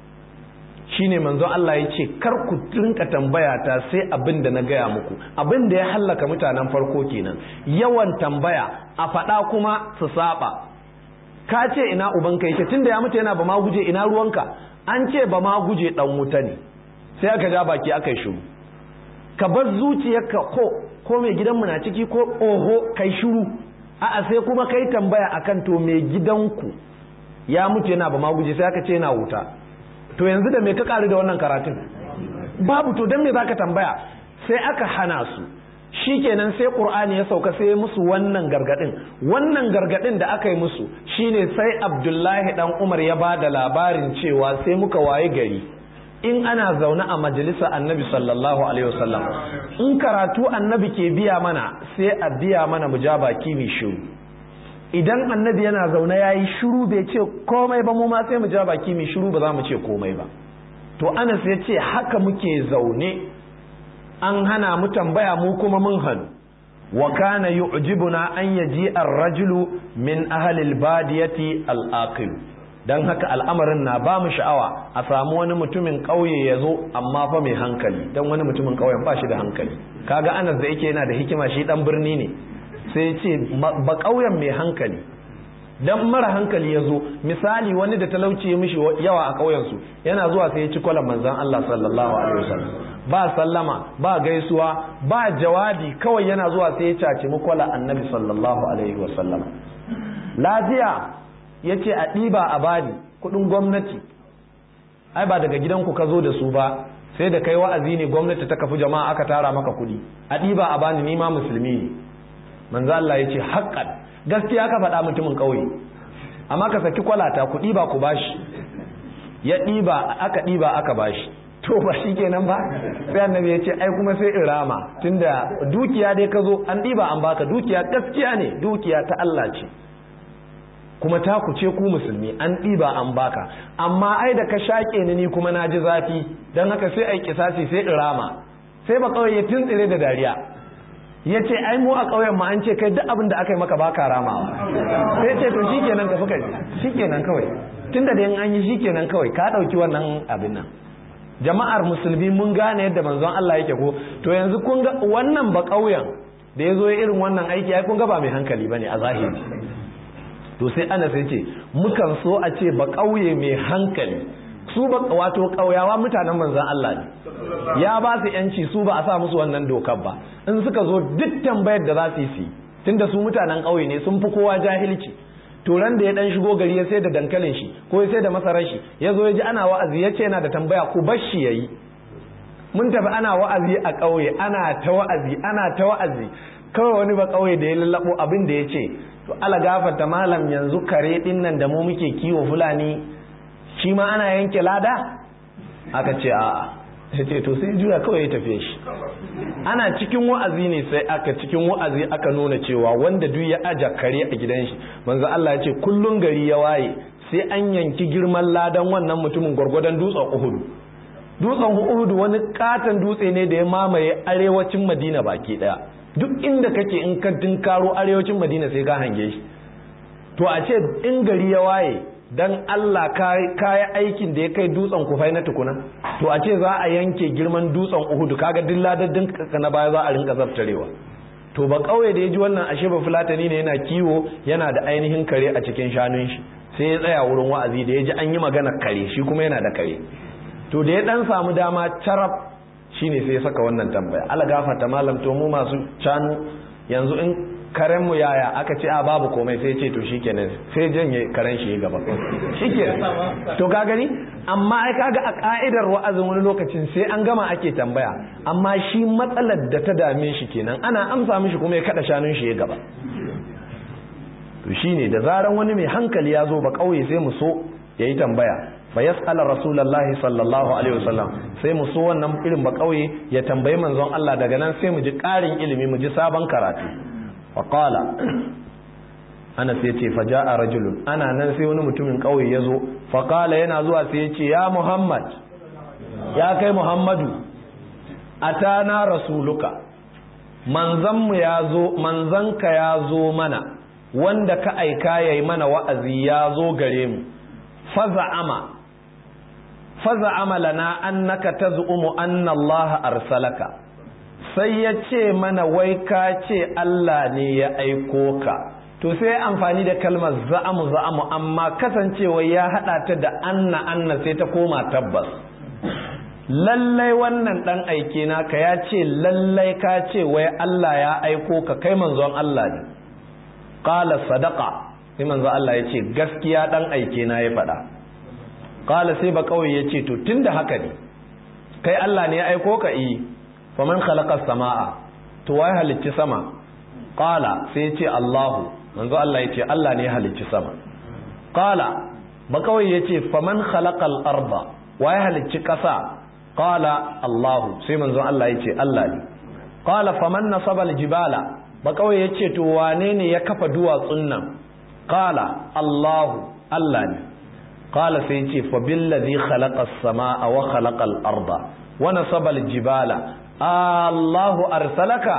Shine manzo Allah ya ce kar ku rinka tambaya ta sai abin da na gaya muku, abin da ya hallaka mutanen farko kenan, yawan tambaya a faɗa kuma su saba. Ka ce ina ubanka yake tunda ya mutu yana ba ma guje ina ruwanka, an ce ba ma guje dan wuta ne, sai aka ja baki aka yi shiru. Ka bar zuciyarka ko ko mai gidanmu na ciki ko oho kai shiru, a'a sai kuma kai tambaya akan to mai gidanku ya mutu yana ba ma guje sai aka ce yana wuta. To yanzu da me ka ƙari da wannan karatun babu, to don me zaka tambaya? Sai aka hana su. Shikenan sai Qur'ani ya sauka sai musu wannan gargadin. Wannan gargadin da aka yi musu shine sai Abdullahi dan Umar ya bada labarin cewa sai muka waye gari in ana zaune a majalisa Annabi sallallahu alaihi wasallam, in karatu Annabi ke biya mana sai a biya mana mujabaki mi shiru. Idan Annabi yana zaune yayi shiru bai ce komai ba, mu ma sai mu ja baki mi shiru ba za mu ce komai ba. To Anas ya ce haka muke zaune an hana mu tambaya mu kuma mun hanu. Wa kana yu'jibuna an yaji ar-rajulu min ahli al-badiyati al-aqil. Dan haka al'amarin na ba mu sha'awa a samu wani mutumin kauye ya zo amma fa mai hankali, dan wani mutumin kauyen ba shi da hankali. Kaga Anas da yake yana da hikima, shi dan birni ne, sai ce ba ƙauyen mai hankali. Dan mara hankali ya zo, misali wani da talauci ya mishi yawa a ƙauyensu yana zuwa sai ya ci kwalan manzan Allah sallallahu alaihi wasallam, ba sallama ba gaisuwa ba jawabi, kawai yana zuwa sai ya caci mukwala annabi sallallahu alaihi wasallam. Lafiya ya ce a ɗiba a bani kuɗin gwamnati, ai ba daga gidanku ka zo da su ba, sai da kai wa'azi ne gwamnati ta kafi jama'a aka tara maka kuɗi, a ɗiba a bani ni ma musulmi ne. Manzo Allah ya ce haƙƙan gaskiya ka faɗa mutumin ƙauye, amma ka saki kwalata ku ɗiba ku bashi. Ya ɗiba aka ɗiba aka bashi, to ba shikenan ba sai annabi ya ce ai kuma sai in rama tunda dukiya dai ka zo an diba an baka dukiya gaskiya ne dukiya ta Allah ce kuma ta ku ce ku musulmi an diba an baka amma ai da ka shake ni ni kuma naji zafi dan haka sai ai kisasi sai in rama sai ba kawai ya tuntsire da dariya ya ce ai mu a ƙauyen ma an ce kai duk abin da aka yi maka baka ramawa sai ce to shikenan ka fuka shikenan kawai tunda da an yi shikenan kawai ka dauki wannan abin nan jama'ar musulmi mun gane yadda manzon Allah yake ko to yanzu kun ga wannan ba ƙauyen da yazo ya irin wannan aiki ai kun ga ba mai hankali bane a zahiri to sai ana sai ce mukan so a ce ba ƙauye mai hankali su ba wato ƙauyawa mutanen manzon Allah ne ya ba su yanci su ba a sa musu wannan dokar ba in suka zo duk tambayar da za su yi tunda su mutanen ƙauye ne sun fi kowa jahilci to ran da ya dan shigo gari ya sai da dankalin shi ko ya sai da masarar shi ya zo ya ji ana wa'azi ya ce yana da tambaya ku bar shi yayi mun tafi ana wa'azi a ƙauye ana ta wa'azi ana ta wa'azi kawai wani ba ƙauye da ya lallabo abin da ya ce to ala gafarta malam yanzu kare din nan da mu muke kiwo fulani shi ma ana yanke lada aka ce a'a ya ce to sai juya kawai ya tafiye shi ana cikin wa'azi ne sai aka cikin wa'azi aka nuna cewa wanda duk ya aja kare a gidan shi manzo Allah ya ce kullun gari ya waye sai an yanki girman ladan wannan mutumin gwargwadon dutsen Uhud dutsen Uhud wani katon dutse ne da ya mamaye arewacin Madina baki daya duk inda kake in ka tinkaro arewacin Madina sai ka hange shi to a ce in gari ya waye dan Allah kayi aikin da ya kai dutsen Kufai na tukuna to a ce za a yanke girman dutsen Uhud kaga duk ladaddin ka na baya za a rinka zaftarewa to ba kauye da ya ji wannan ashe ba fulatani ne yana kiwo yana da ainihin kare a cikin shanun shi sai ya tsaya wurin wa'azi da ya ji an yi magana kare shi kuma yana da kare to da ya dan samu dama carab shine sai ya saka wannan tambaya Allah gafarta malam to mu masu shanu yanzu in karen mu yaya aka ce a babu komai sai ce to shikenan sai janye karen shi gaba shikenan to ka gani amma ai kaga a ka'idar wa'azin wani lokacin sai an gama ake tambaya amma shi matsalar da ta dame shi kenan ana amsa mishi kuma ya kada shanun shi gaba to shine da zaran wani mai hankali ya zo ba kauye sai mu so yayi tambaya fa yas'ala rasulullahi sallallahu alaihi wasallam sai mu so wannan irin ba kauye ya tambayi manzon Allah daga nan sai mu ji ƙarin ilimi mu ji sabon karatu faƙala ana sai ce faja a rajulun ana nan sai wani mutumin ƙauye ya zo faƙala yana zuwa sai ya ce ya muhammad ya kai muhammadu a tana rasuluka manzanmu ya zo manzanka ya zo mana wanda ka aika ya yi mana wa'azi ya zo gare mu faza'ama faza'ama lana annaka tazumu anna allaha arsalaka sai ya ce mana wai ka ce Allah ne ya aiko ka to sai amfani da kalmar za'amu za'amu amma kasancewa ya hada ta da anna anna sai ta koma tabbas lallai wannan dan aike naka ya ce lallai ka ce wai Allah ya aiko ka kai manzon Allah ne qala sadaqa sai manzon Allah ya ce gaskiya dan aike na ya faɗa qala sai ba kawai ya ce to tunda haka ne kai Allah ne ya aiko ka yi faman khalaqa samaa to wai halicci sama qala sai yace Allahu manzo Allah yace Allah ne ya halicci sama qala ba kawai yace faman khalaqa al-arda wai halicci kasa qala Allahu sai manzo Allah yace Allah ne qala faman nasaba al-jibala ba kawai yace to wane ne ya kafa duwatsun nan qala Allahu Allah ne qala sai yace fa billazi khalaqa as-samaa wa khalaqa al-arda wa nasaba al-jibala Allahu arsalaka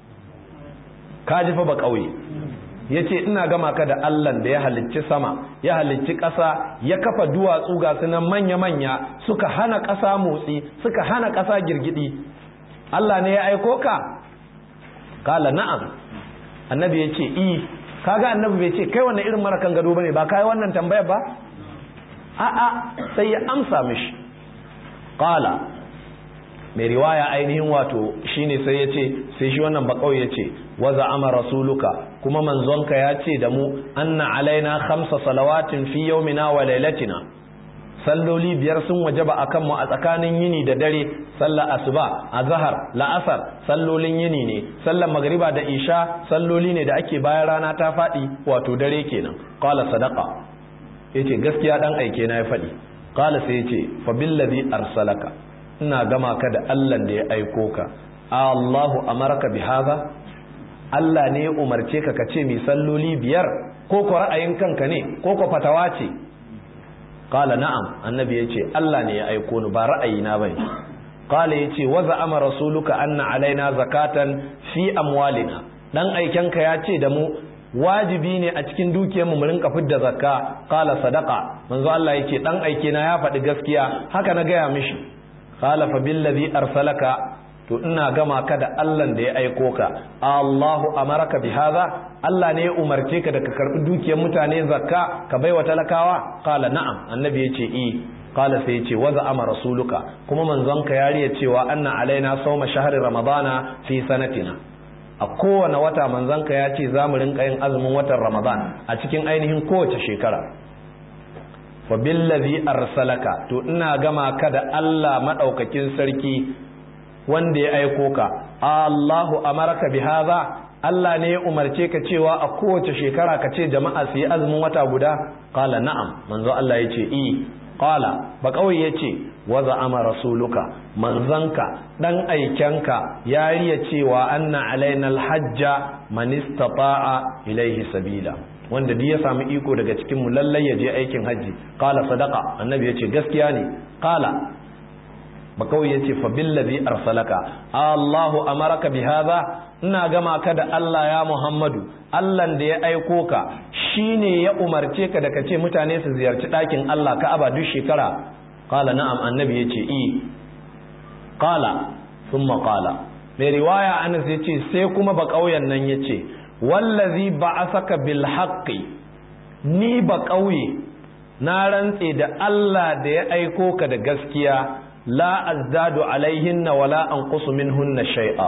ka ji fa ba kauye yace ina gama ka da Allah da ya halicci sama ya halicci ƙasa ya kafa duwatsu ga sunan manya manya suka hana ƙasa motsi suka hana ƙasa girgidi Allah ne ya aiko ka kala na'am annabi yace i kaga annabi bai ce kai wannan irin marakan gado bane ba kai wannan tambayar ba a a sai ya amsa mishi qala mai riwaya ainihin wato shine sai ya ce sai shi wannan bakawai ya ce waza ama rasuluka kuma manzonka ya ce da mu anna alaina khamsa salawatin fi yawmina wa lailatina salloli biyar sun wajaba akan mu a tsakanin yini da dare sallar asuba azhar la'asar sallolin yini ne sallar magriba da isha salloli ne da ake bayan rana ta fadi wato dare kenan qala sadaqa yace gaskiya dan aike na ya fadi qala sai yace fa billazi arsalaka ina gama ka da Allah da ya aiko ka Allahu amaraka bi hadha Allah ne ya umarce ka kace mi salloli biyar ko ko ra'ayin kanka ne ko ko fatawa ce qala na'am annabi yace Allah ne ya aiko ni ba ra'ayina bane qala yace wa za'ama rasuluka anna alaina zakatan fi amwalina dan aikenka ya ce da mu wajibi ne a cikin dukiyar mu mu rinka fidda zakka qala sadaqa manzo Allah yace dan aike na ya faɗi gaskiya haka na gaya mishi qala fa billazi arsalaka to ina gama ka da Allah da ya aiko ka Allahu amaraka bi hadha Allah ne ya umarce ka da ka karbi dukiyar mutane zakka ka baiwa talakawa qala na'am annabi yace i qala sai yace wa za'ama rasuluka kuma manzon ka yariya cewa anna alaina sawma shahri ramadana fi sanatina a kowane wata manzon ka ya ce zamu rinka yin azumin watan ramadan a cikin ainihin kowace shekara fa billazi arsalaka to ina gama ka da Allah madaukakin sarki wanda ya aiko ka Allahu amaraka bi hadha Allah ne ya umarce ka cewa a kowace shekara ka ce jama'a su yi azumin wata guda qala na'am manzo Allah yace i qala ba kawai yace wa za'ama rasuluka manzanka dan aikenka ya riya cewa anna alaina alhajja man istata'a ilaihi sabila wanda duk ya samu iko daga cikin mu lallai ya je aikin haji qala sadaqa annabi yace gaskiya ne qala ba kawai yace fa billazi arsalaka Allahu amaraka bi hadha ina gama ka da Allah ya Muhammadu Allah da ya aiko ka shine ya umarce ka da kace mutane su ziyarci ɗakin Allah Ka'aba duk shekara qala na'am annabi yace i qala thumma qala mai riwaya Anas yace sai kuma ba kauyen nan yace wallazi ba'asaka bil haqqi ni ba kauye na rantse da Allah da ya aiko ka da gaskiya la azdadu alaihinna wala anqusu minhunna shay'a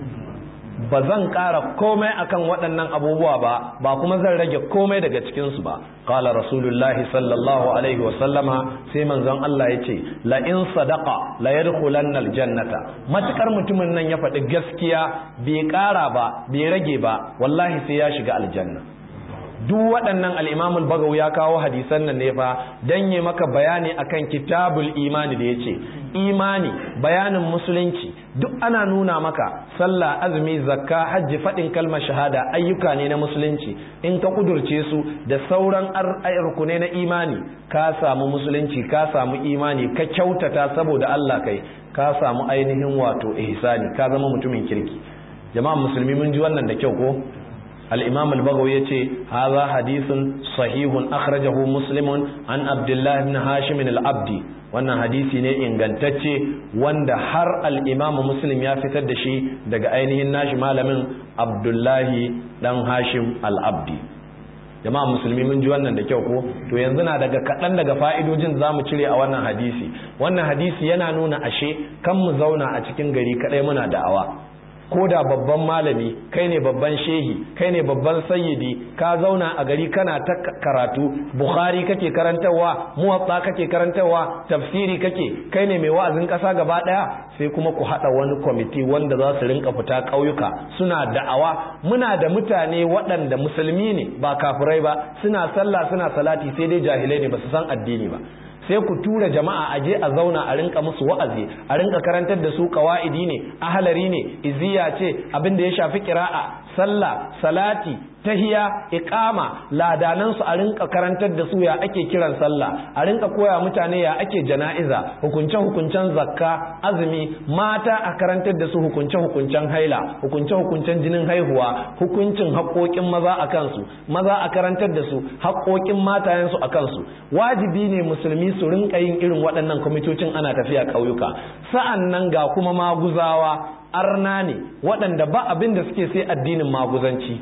ba zan ƙara komai akan waɗannan abubuwa ba ba kuma zan rage komai daga cikin su ba qala rasulullahi sallallahu alaihi wa sallama sai manzon Allah yace la in sadaqa la yadkhulanna aljannata matakar mutumin nan ya faɗi gaskiya bai ƙara ba bai rage ba wallahi sai ya shiga aljanna duk waɗannan al-Imam al-Baghawi ya kawo hadisan nan ne fa dan yi maka bayani akan kitabul imani da yace imani bayanin musulunci duk ana nuna maka sallah azumi zakka hajji fadin kalmar shahada ayyuka ne na musulunci in ka kudurce su da sauran rukunai na imani ka samu musulunci ka samu imani ka kyautata saboda Allah kai ka samu ainihin wato ihsani ka zama mutumin kirki jama'an musulmi mun ji wannan da kyau ko الإمام البغوي يتي هذا حديث صحيح أخرجه مسلم عن عبد الله بن هاشم العبدي wannan hadisi ne ingantacce wanda har al-Imam Muslim ya fitar da shi daga ainihin nashi malamin Abdullahi dan Hashim al-Abdi jama'a musulmi mun ji wannan da kyau ko to yanzu na daga kaɗan daga fa'idojin zamu cire a wannan hadisi wannan hadisi yana nuna ashe kan mu zauna a cikin gari kadai muna da'awa ko da babban malami kai ne babban shehi kai ne babban sayyidi ka zauna a gari kana ta karatu bukhari kake karantarwa muwatta kake karantarwa tafsiri kake kai ne mai wa'azin kasa gaba daya sai kuma ku hada wani kwamiti wanda za su rinka fita kauyuka suna da'awa muna da mutane waɗanda musulmi ne ba kafirai ba suna sallah suna salati sai dai jahilai ne ba su san addini ba sai ku tura jama'a a je a zauna a rinka musu wa'azi a rinka karantar da su qawaidi ne ahlari ne iziya ce abin da ya shafi qira'a sallah salati tahiya iqama ladanan su a rinka karantar da su ya ake kiran sallah a rinka koya mutane ya ake jana'iza hukunce hukuncen zakka azumi mata a karantar da su hukunce hukuncen haila hukunce hukuncen jinin haihuwa hukuncin haƙoƙin maza a kansu maza a karantar da su haƙoƙin matayen su a kansu wajibi ne musulmi su rinka yin irin waɗannan kwamitocin ana tafiya ƙauyuka sa'an nan ga kuma maguzawa arna ne waɗanda ba abin da suke sai addinin maguzanci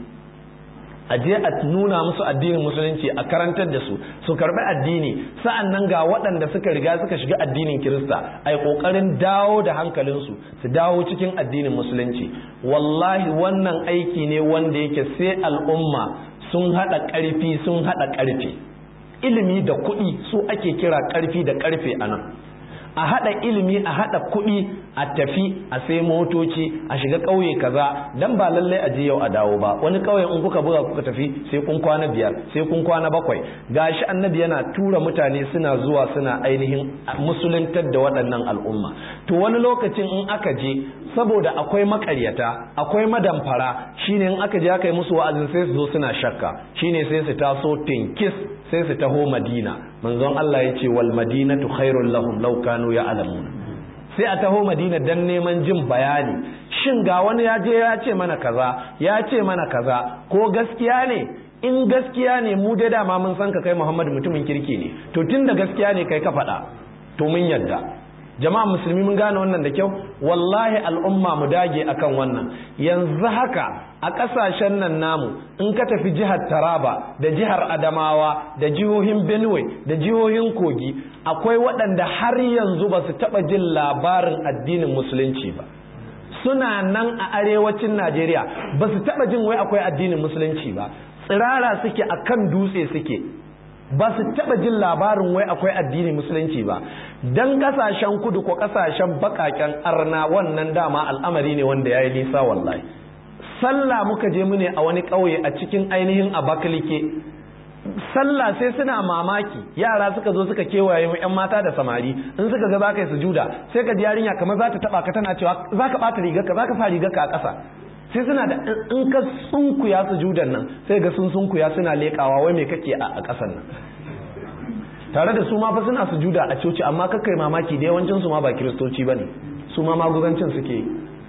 a je a nuna musu addinin musulunci a karantar da su su karbi addini sa'an nan ga waɗanda suka riga suka shiga addinin kirista a yi ƙoƙarin dawo da hankalinsu su dawo cikin addinin musulunci wallahi wannan aiki ne wanda yake sai al'umma sun haɗa ƙarfi sun haɗa ƙarfe ilimi da kuɗi su ake kira ƙarfi da ƙarfe a nan a hada ilimi a hada kuɗi a tafi a sai motoci a shiga ƙauye kaza dan ba lallai a je yau a dawo ba wani ƙauyen in kuka buga kuka tafi sai kun kwana biyar sai kun kwana bakwai gashi annabi yana tura mutane suna zuwa suna ainihin musuluntar da waɗannan al'umma to wani lokacin in aka je saboda akwai makaryata akwai madamfara shine in aka je aka yi musu wa'azin sai su zo suna shakka shine sai su taso tinkis sai su taho Madina manzon Allah ya ce wal madinatu khairul lahum law kanu ya'lamun sai a taho Madina dan neman jin bayani shin ga wani ya je ya ce mana kaza ya ce mana kaza ko gaskiya ne in gaskiya ne mu dai dama mun san ka kai Muhammad mutumin kirki ne to tunda gaskiya ne kai ka faɗa to mun yadda jama'a musulmi mun gane wannan da kyau wallahi al'umma mu dage akan wannan yanzu haka a ƙasashen nan namu in ka tafi jihar Taraba da jihar Adamawa da jihohin Benue da jihohin Kogi akwai waɗanda har yanzu ba su taɓa jin labarin addinin musulunci ba suna nan a arewacin Najeriya ba su taɓa jin wai akwai addinin musulunci ba tsirara suke akan dutse suke ba su taba jin labarin wai akwai addini musulunci ba dan kasashen kudu ko kasashen bakaken arna wannan dama al'amari ne wanda yayi nisa wallahi sallah muka je mu ne a wani kauye a cikin ainihin Abakalike sallah sai suna mamaki yara suka zo suka kewaye mu yan mata da samari in suka ga zaka yi sujuda sai ka ji yarinya kamar za ta taba ka tana cewa zaka bata rigarka zaka fa rigarka a ƙasa sai suna da in ka sunkuya sujudan nan sai ga sun sunkuya suna lekawa wai me kake a ƙasar nan tare da su ma fa suna sujuda a coci amma kakkai mamaki da yawancin su ma ba kiristoci bane su ma maguzancin suke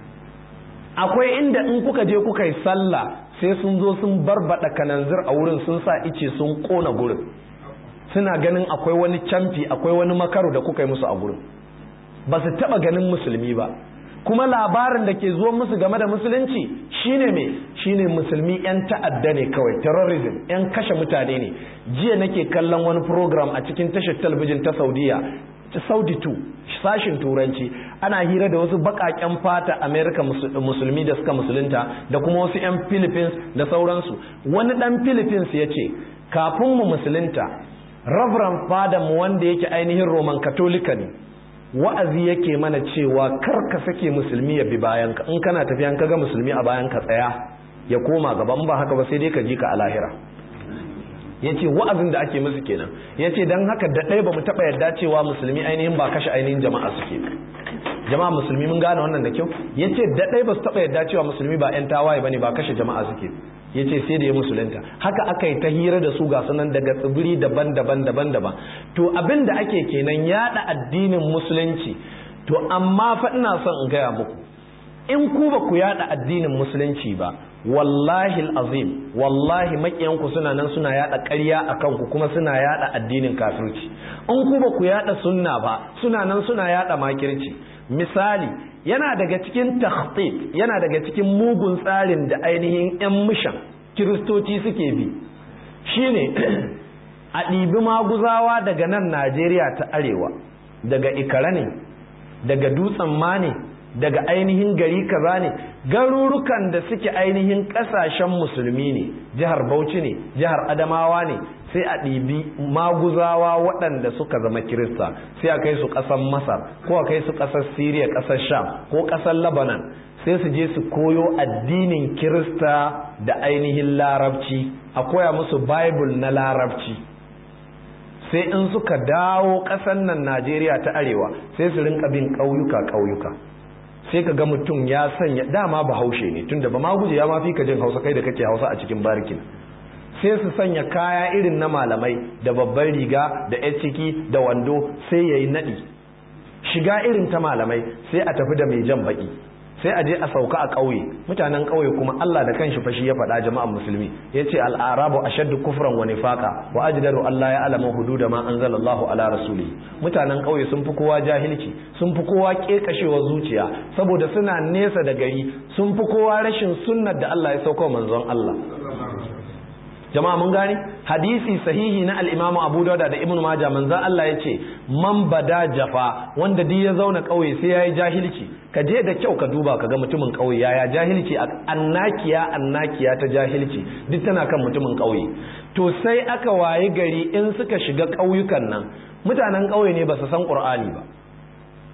akwai inda in kuka je kuka yi sallah sai sun zo sun barbada kananzir a wurin sun sa ice sun kona gurin suna ganin akwai wani camfi akwai wani makaru da kuka yi musu a gurin ba su taba ganin musulmi ba kuma labarin da ke zuwa musu game da musulunci shine me shine musulmi yan ta'adda ne kawai terrorism yan kashe mutane ne jiya nake kallon wani program a cikin tashar talabijin ta Saudiya Saudi two sashin turanci ana hira da wasu bakaken fata America musulmi da suka musulunta da kuma wasu yan Philippines da sauransu wani dan Philippines yace kafin mu musulunta Reverend Father mu wanda yake ainihin Roman Katolika ne wa'azi yake mana cewa kar ka sake musulmi ya bi bayanka in kana tafiya ka ga musulmi a bayanka tsaya ya koma gaban ba haka ba sai dai ka ji ka a lahira yace wa'azin da ake musu kenan yace dan haka da dai bamu taba yarda cewa musulmi ainihin ba kashe ainihin jama'a suke jama'a musulmi mun gane wannan da kyau yace da dai ba su taba yarda cewa musulmi ba ƴan tawaye bane ba kashe jama'a suke yace sai da ya musulunta haka aka yi ta hira da su ga sunan daga tsibiri daban-daban daban-daban to abin da ake kenan yada addinin musulunci to amma fa ina son in gaya muku in ku ba ku yada addinin musulunci ba wallahi alazim wallahi makiyanku suna nan suna yada ƙarya akan ku kuma suna yada addinin kafirci in ku ba ku yada sunna ba suna nan suna yada makirci misali yana daga cikin takhtit yana daga cikin mugun tsarin da ainihin yan mishan kiristoci suke bi shine a ɗibi maguzawa daga nan Najeriya ta arewa daga Ikara ne daga Dutsen ma ne daga ainihin gari kaza ne garurukan da suke ainihin kasashen musulmi ne jihar Bauchi ne jihar Adamawa ne sai a ɗibi maguzawa waɗanda suka zama Kirista sai a kai su ƙasar Masar ko a kai su ƙasar Syria ƙasar Sham ko ƙasar Lebanon sai su je su koyo addinin Kirista da ainihin Larabci a koya musu Bible na Larabci sai in suka dawo ƙasar nan Najeriya ta arewa sai su rinka bin ƙauyuka ƙauyuka sai ka ga mutum ya sanya dama bahaushe ne tunda ba ma guje ya mafi ka jin Hausa kai da kake Hausa a cikin barikin sai su sanya kaya irin na malamai da babban riga da yar ciki da wando sai yayi nadi shiga irin ta malamai sai a tafi da mai jan baki sai a je a sauka a ƙauye mutanen ƙauye kuma Allah da kanshi fashi ya faɗa jama'an musulmi yace al-arabu ashaddu kufran wa nifaqa wa ajdaru Allah ya alama hududa ma anzalallahu ala rasuli mutanen ƙauye sun fi kowa jahilci sun fi kowa kekashewa zuciya saboda suna nesa da gari sun fi kowa rashin sunnar da Allah ya sauka manzon Allah jama'a mun gane hadisi sahihi na al-Imam Abu Dawud da Ibn Majah manzon Allah yace man bada jafa wanda duk ya zauna ƙauye sai yayi jahilci ka je da kyau ka duba ka ga mutumin ƙauye yaya jahilci annakiya annakiya ta jahilci duk tana kan mutumin ƙauye to sai aka wayi gari in suka shiga ƙauyukan nan mutanen ƙauye ne ba su san Qur'ani ba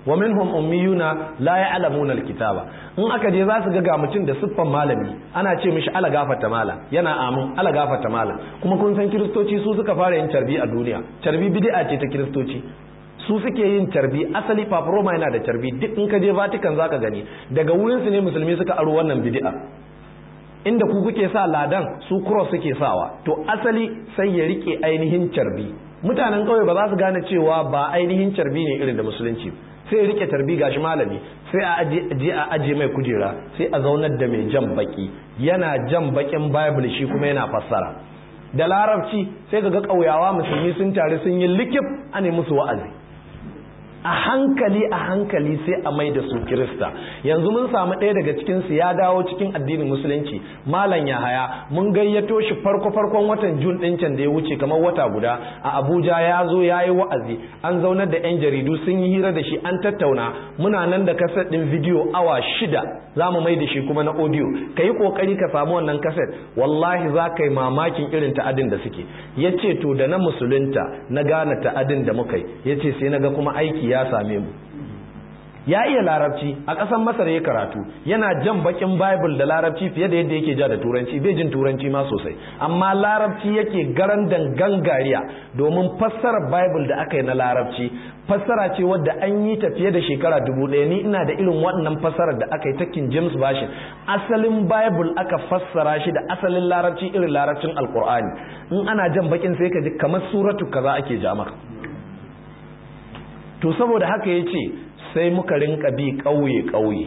wa minhum ummiyuna la ya'lamuna alkitaba. In aka je za su ga ga mutum da siffan malami ana ce mishi ala gafarta malam, yana amin ala gafarta malam. Kuma kun san kiristoci su suka fara yin carbi a duniya, carbi bid'a ce ta kiristoci, su suke yin carbi. Asali Papa Roma yana da carbi, duk in ka je Vatican zaka gani daga wurin su ne musulmi suka aro wannan bid'a. Inda ku kuke sa ladan, su cross suke sawa, to asali sai ya rike ainihin carbi. Mutanen kauye ba za su gane cewa ba ainihin carbi ne irin da musulunci, sai ya rike carbi gashi malami, sai a aje a aje mai kujera, sai a zaunar da mai jan baki yana jan bakin Bible, shi kuma yana fassara da larabci. Sai ga kauyawa musulmi sun tare sun yi likif ane musu wa'azi. A hankali a hankali sai a mai da su Kirista. Yanzu mun samu ɗaya daga cikin su ya dawo cikin addinin musulunci, Malam Yahaya. Mun gayyato shi farko farkon watan Jun ɗin can da ya wuce, kamar wata guda a Abuja. Ya zo ya yi wa'azi, an zaunar da yan jaridu sun yi hira da shi, an tattauna. Muna nan da kaset ɗin bidiyo awa shida za mu mai da shi kuma na audio. Ka yi ƙoƙari ka samu wannan kaset, wallahi za ka yi mamakin irin ta'adin da suke. Ya ce to da na musulunta na gane ta'adin da muka yi, ya ce sai na ga kuma aiki ya same mu. Ya iya larabci, a ƙasar Masar ya karatu, yana jan bakin Bible da larabci fiye da yadda yake ja da turanci, bai jin turanci ma sosai, amma larabci yake garandan gangariya, domin fassarar Bible da aka yi na larabci fassara ce wadda an yi ta fiye da shekara dubu ɗaya. Ni ina da irin waɗannan fassarar da aka yi ta King James Version. Asalin Bible aka fassara shi da asalin larabci irin larabcin Alƙur'ani. In ana jan bakin sai ka ji kamar suratu kaza ake ja maka. To saboda haka ya ce sai muka rinka bi ƙauye-ƙauye,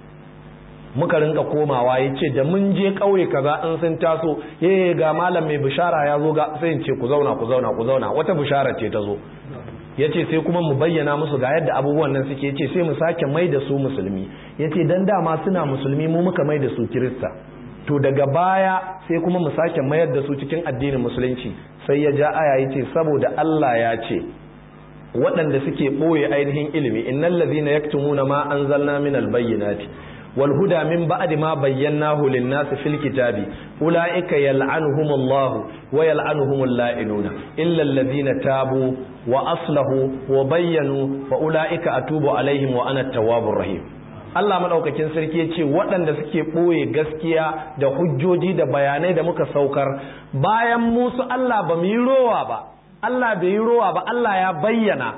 muka rinka komawa. Ya ce da mun je ƙauye kaza in sun taso, ye ga malam mai bishara ya zo, ga sai in ce ku zauna ku zauna ku zauna, wata bishara ce ta zo. Ya ce sai kuma mu bayyana musu ga yadda abubuwan nan suke. Ya ce sai mu sake mai da su musulmi. Ya ce dan dama suna musulmi mu muka mai da su Kirista. To daga baya sai kuma mu sake mayar da su cikin addinin musulunci. Sai ya ja aya ya ce saboda Allah ya ce waɗanda suke ɓoye ainihin ilimi, innal ladhina yaktumuna ma anzalna minal bayyinati wal huda min ba'di ma bayyanahu lin-nasi fil kitabi ulaika yal'anuhumullahu wa yal'anuhumul la'inuna illa alladhina tabu wa aslahu wa bayyanu fa ulaika atubu alaihim wa ana at-tawwabur rahim. Allah madaukakin sarki ya ce waɗanda suke ɓoye gaskiya da hujjoji da bayanai da muka saukar bayan musu Allah ba mu yi rowa ba, Allah bai yi rowa ba, Allah ya bayyana,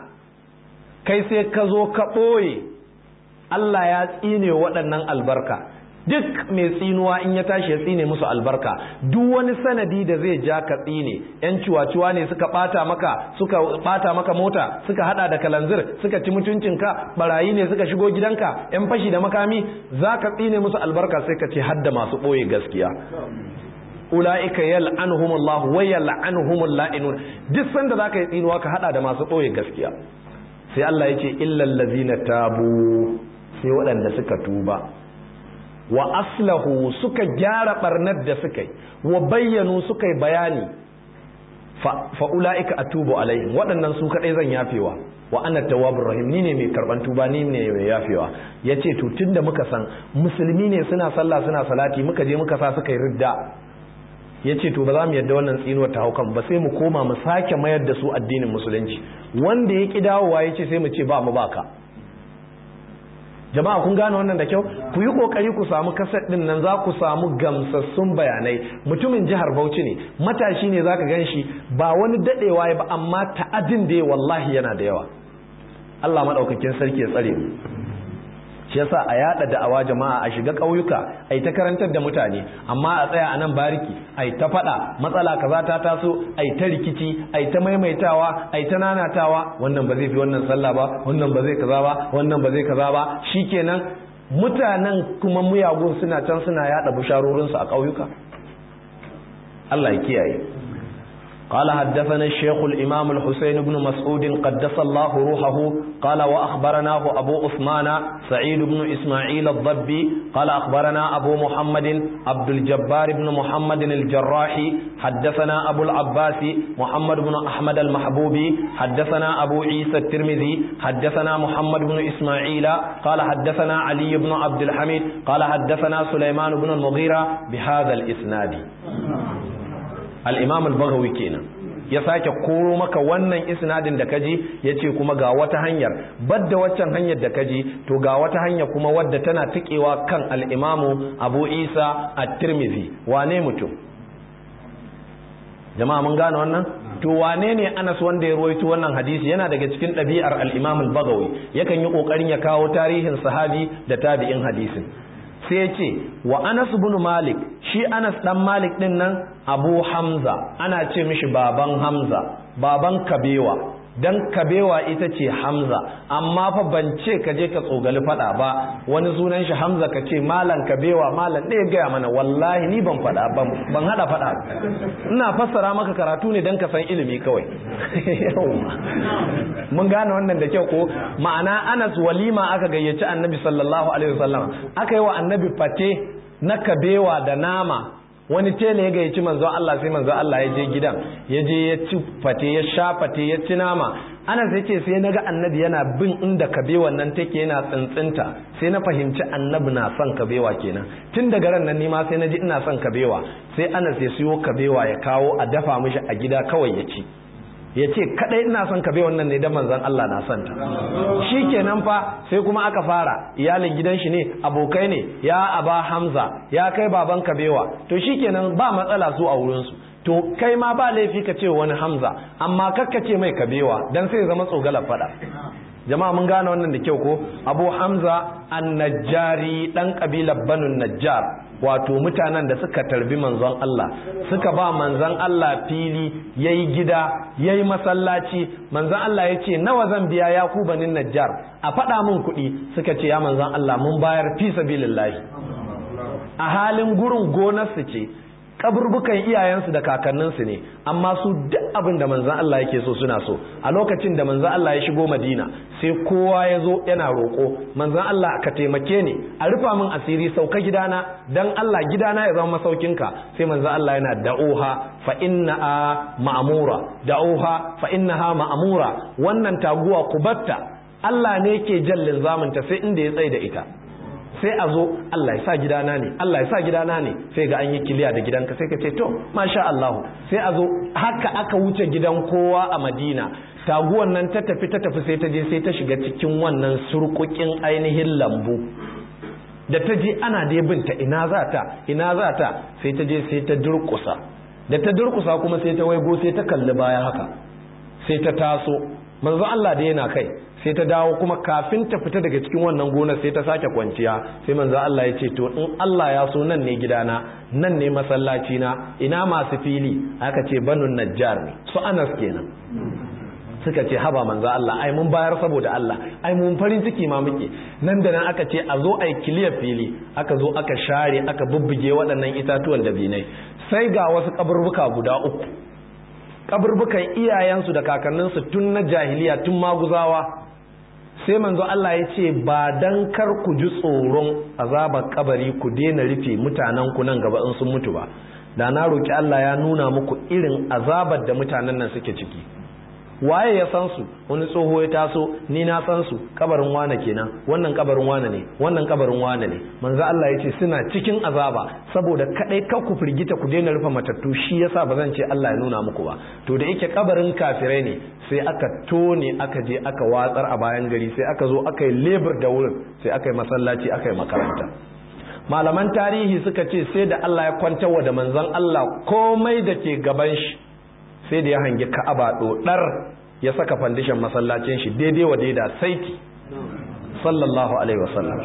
kai sai ka zo ka ɓoye, Allah ya tsine waɗannan albarka. Duk mai tsinuwa in ya tashi ya tsine musu albarka. Duk wani sanadi da zai ja ka tsine, yan ciwaciwa ne suka ɓata maka, suka ɓata maka mota, suka hada da kalanzir, suka ci mutuncinka, barayi ne suka shigo gidanka, yan fashi da makami, za ka tsine musu albarka sai ka ce hadda masu ɓoye gaskiya. Ula'ika yal'anuhumullahu wa yal'anuhumul la'inun. Duk sanda zaka yi tsinuwa ka hada da masu ɓoye gaskiya. Sai Allah ya ce illal ladzina tabu, sai waɗanda suka tuba, wa aslahu suka gyara barnar da suka yi, wa bayyanu suka yi bayani, fa, fa ula'ika atubu alaihim, waɗannan su kaɗai zan yafewa, wa ana tawwabur rahim, ni ne mai karban tuba, ni ne mai yafewa. Yace to tunda muka san musulmi ne suna sallah suna salati, muka je muka sa suka yi ridda, ya ce to ba za mu yadda wannan tsinuwar ta haukan ba, sai mu koma mu sake mayar da su addinin musulunci. Wanda ya ki dawowa ya ce sai mu ce ba mu baka. Jama'a kun gane wannan da kyau? Ku yi kokari ku samu kaset din nan, za ku samu gamsassun bayanai. Mutumin jihar Bauchi ne, matashi ne, zaka gan shi ba wani dadewa ya ba, amma ta'adin da wallahi yana da yawa. Allah madaukakin sarki ya tsare mu. Shi yasa a yada da'awa jama'a, a shiga ƙauyuka, ai ta karantar da mutane, amma a tsaya a nan bariki ai ta faɗa matsala kaza ta taso, ai ta rikici, ai ta maimaitawa, ai ta nanatawa, wannan ba zai fi wannan sallah ba, wannan ba zai kaza ba, wannan ba zai kaza ba. Shikenan mutanen kuma muyagun suna can suna yada bisharorin su a ƙauyuka. Allah ya kiyaye. قال حدثنا الشيخ الإمام الحسين بن مسعود قدس الله روحه قال وأخبرناه أبو عثمان سعيد بن إسماعيل الضبي قال أخبرنا أبو محمد عبد الجبار بن محمد الجراحي حدثنا أبو العباس محمد بن أحمد المحبوبي حدثنا أبو عيسى الترمذي حدثنا محمد بن إسماعيل قال حدثنا علي بن عبد الحميد قال حدثنا سليمان بن المغيرة بهذا الإسناد. الإمام البغوي كينا ya sake koro maka wannan isnadin da kaji yace kuma ga wata hanyar badda waccan hanyar da kaji to ga wata hanya kuma wadda tana tikewa kan al-Imam Abu Isa at-Tirmidhi. Wane mutum? Jama'a mun gane wannan? To wane ne Anas wanda ya ruwaito wannan hadisi? Yana daga cikin ɗabi'ar al-Imam al-Baghawi, yakan yi kokarin ya kawo tarihin sahabi da tabi'in hadisin. Sai ya ce wa Anas ibn Malik, shi Anas dan Malik din nan Abu Hamza, ana ce mishi baban Hamza, baban Kabewa, dan Kabewa ita ce Hamza, amma fa ban ce ka je ka tsogali fada ba, wani sunan shi Hamza ka ce malan Kabewa, malan ɗaya gaya mana, wallahi ni ban fada ban ban hada fada, ina fassara maka karatu ne dan ka san ilimi kawai. Mun gane wannan da kyau ko? Ma'ana Anas walima aka gayyaci Annabi sallallahu alaihi wasallam, aka yi wa Annabi fate na Kabewa da nama. Wani tele ya gayyaci manzo Allah, sai manzo Allah ya je gidan, ya je ya ci fate, ya sha fate, ya ci nama. Ana sai ce sai naga Annabi yana bin inda kabewa nan take yana tsintsinta, sai na fahimci Annabi na son kabewa kenan. Tun daga ran nan ni ma sai naji ina son kabewa, sai Anas ya siyo kabewa ya kawo a dafa mishi a gida kawai ya ci. Ya ce kadai ina son kabe wannan ne dan manzon Allah na son ta. Shikenan fa sai kuma aka fara, iyalin gidan shi ne, abokai ne, ya Aba Hamza, ya kai baban kabewa, to shikenan ba matsala su a wurin su. To kai ma ba laifi ka ce wani Hamza, amma kakka ce mai kabewa dan sai ya zama tsogalar fada. Jama'a mun gane wannan da kyau ko? Abu Hamza an-Najjari, dan kabilar Banu Najjar, wato mutanen da suka tarbi manzon Allah, suka ba manzon Allah fili, yayi gida, yayi masallaci. Manzon Allah ya ce nawa zan biya ya ku Banin Najjar, a faɗa min kuɗi. Suka ce ya manzon Allah mun bayar fi sabilillahi. A halin gurin gonarsu ce, kaburbukan iyayensu da kakanninsu ne, amma su duk abin da manzon Allah yake so suna so. A lokacin da manzon Allah ya shigo Madina, sai kowa ya zo yana roƙo, manzon Allah ka taimake ni, a rufa min asiri, sauka gidana, dan Allah gidana ya zama masaukinka. Sai manzon Allah yana da'uha fa innaha ma'mura, da'uha fa innaha ma'mura, wannan taguwa ku batta, Allah ne yake jallin zamunta sai inda ya tsaye da ita. Sai a zo Allah ya sa gidana ne, Allah ya sa gidana ne, sai ga an yi kiliya da gidanka, sai ka ce to masha Allah. Sai a zo haka aka wuce gidan kowa a Madina, taguwan nan ta tafi ta tafi sai ta je sai ta shiga cikin wannan surkukin ainihin lambu. Da ta je ana da binta ina za ta ina za ta sai ta je sai ta durkusa, da ta durkusa kuma sai ta waigo sai ta kalli baya haka, sai ta taso. Manzo Allah da yana kai, sai ta dawo kuma kafin ta fita daga cikin wannan gonar sai ta sake kwanciya. Sai manzo Allah ya ce to in Allah ya so nan ne gidana, nan ne masallaci na, ina masu fili? Aka ce Banu Najjar ne, su Anas kenan. Suka ce haba manzo Allah, ai mun bayar saboda Allah, ai mun farin ciki ma muke. Nan da nan aka ce a zo ai kiliyar fili, aka zo aka share, aka bubbuge waɗannan itatuwan dabinai. Sai ga wasu kaburbuka guda uku, kaburbukan iyayensu da kakanninsu tun na jahiliya, tun maguzawa. Sai manzo Allah ya ce ba dan kar ku ji tsoron azabar kabari ku daina rufe mutanen ku nan gaba in sun mutu ba, da na roki Allah ya nuna muku irin azabar da mutanen nan suke ciki. Waye ya san su? Wani tsoho ya taso, ni na san su, kabarin wane kenan, wannan kabarin wane ne, wannan kabarin wane ne. Manzo Allah ya ce suna cikin azaba, saboda kadai kar ku firgita ku daina rufe matattu, shi yasa ba zan ce Allah ya nuna muku ba. To da yake kabarin kafirai ne, sai aka tone aka je aka watsar a bayan gari, sai aka zo aka yi lebur da wurin, sai aka yi masallaci, aka yi makaranta. Malaman tarihi suka ce sai da Allah ya kwantarwa da manzon Allah komai da ke gaban shi, sai da ya hangi Ka'aba dodar, ya saka fandishin masallacin shi daidai wa daida saiti sallallahu alaihi wasallam.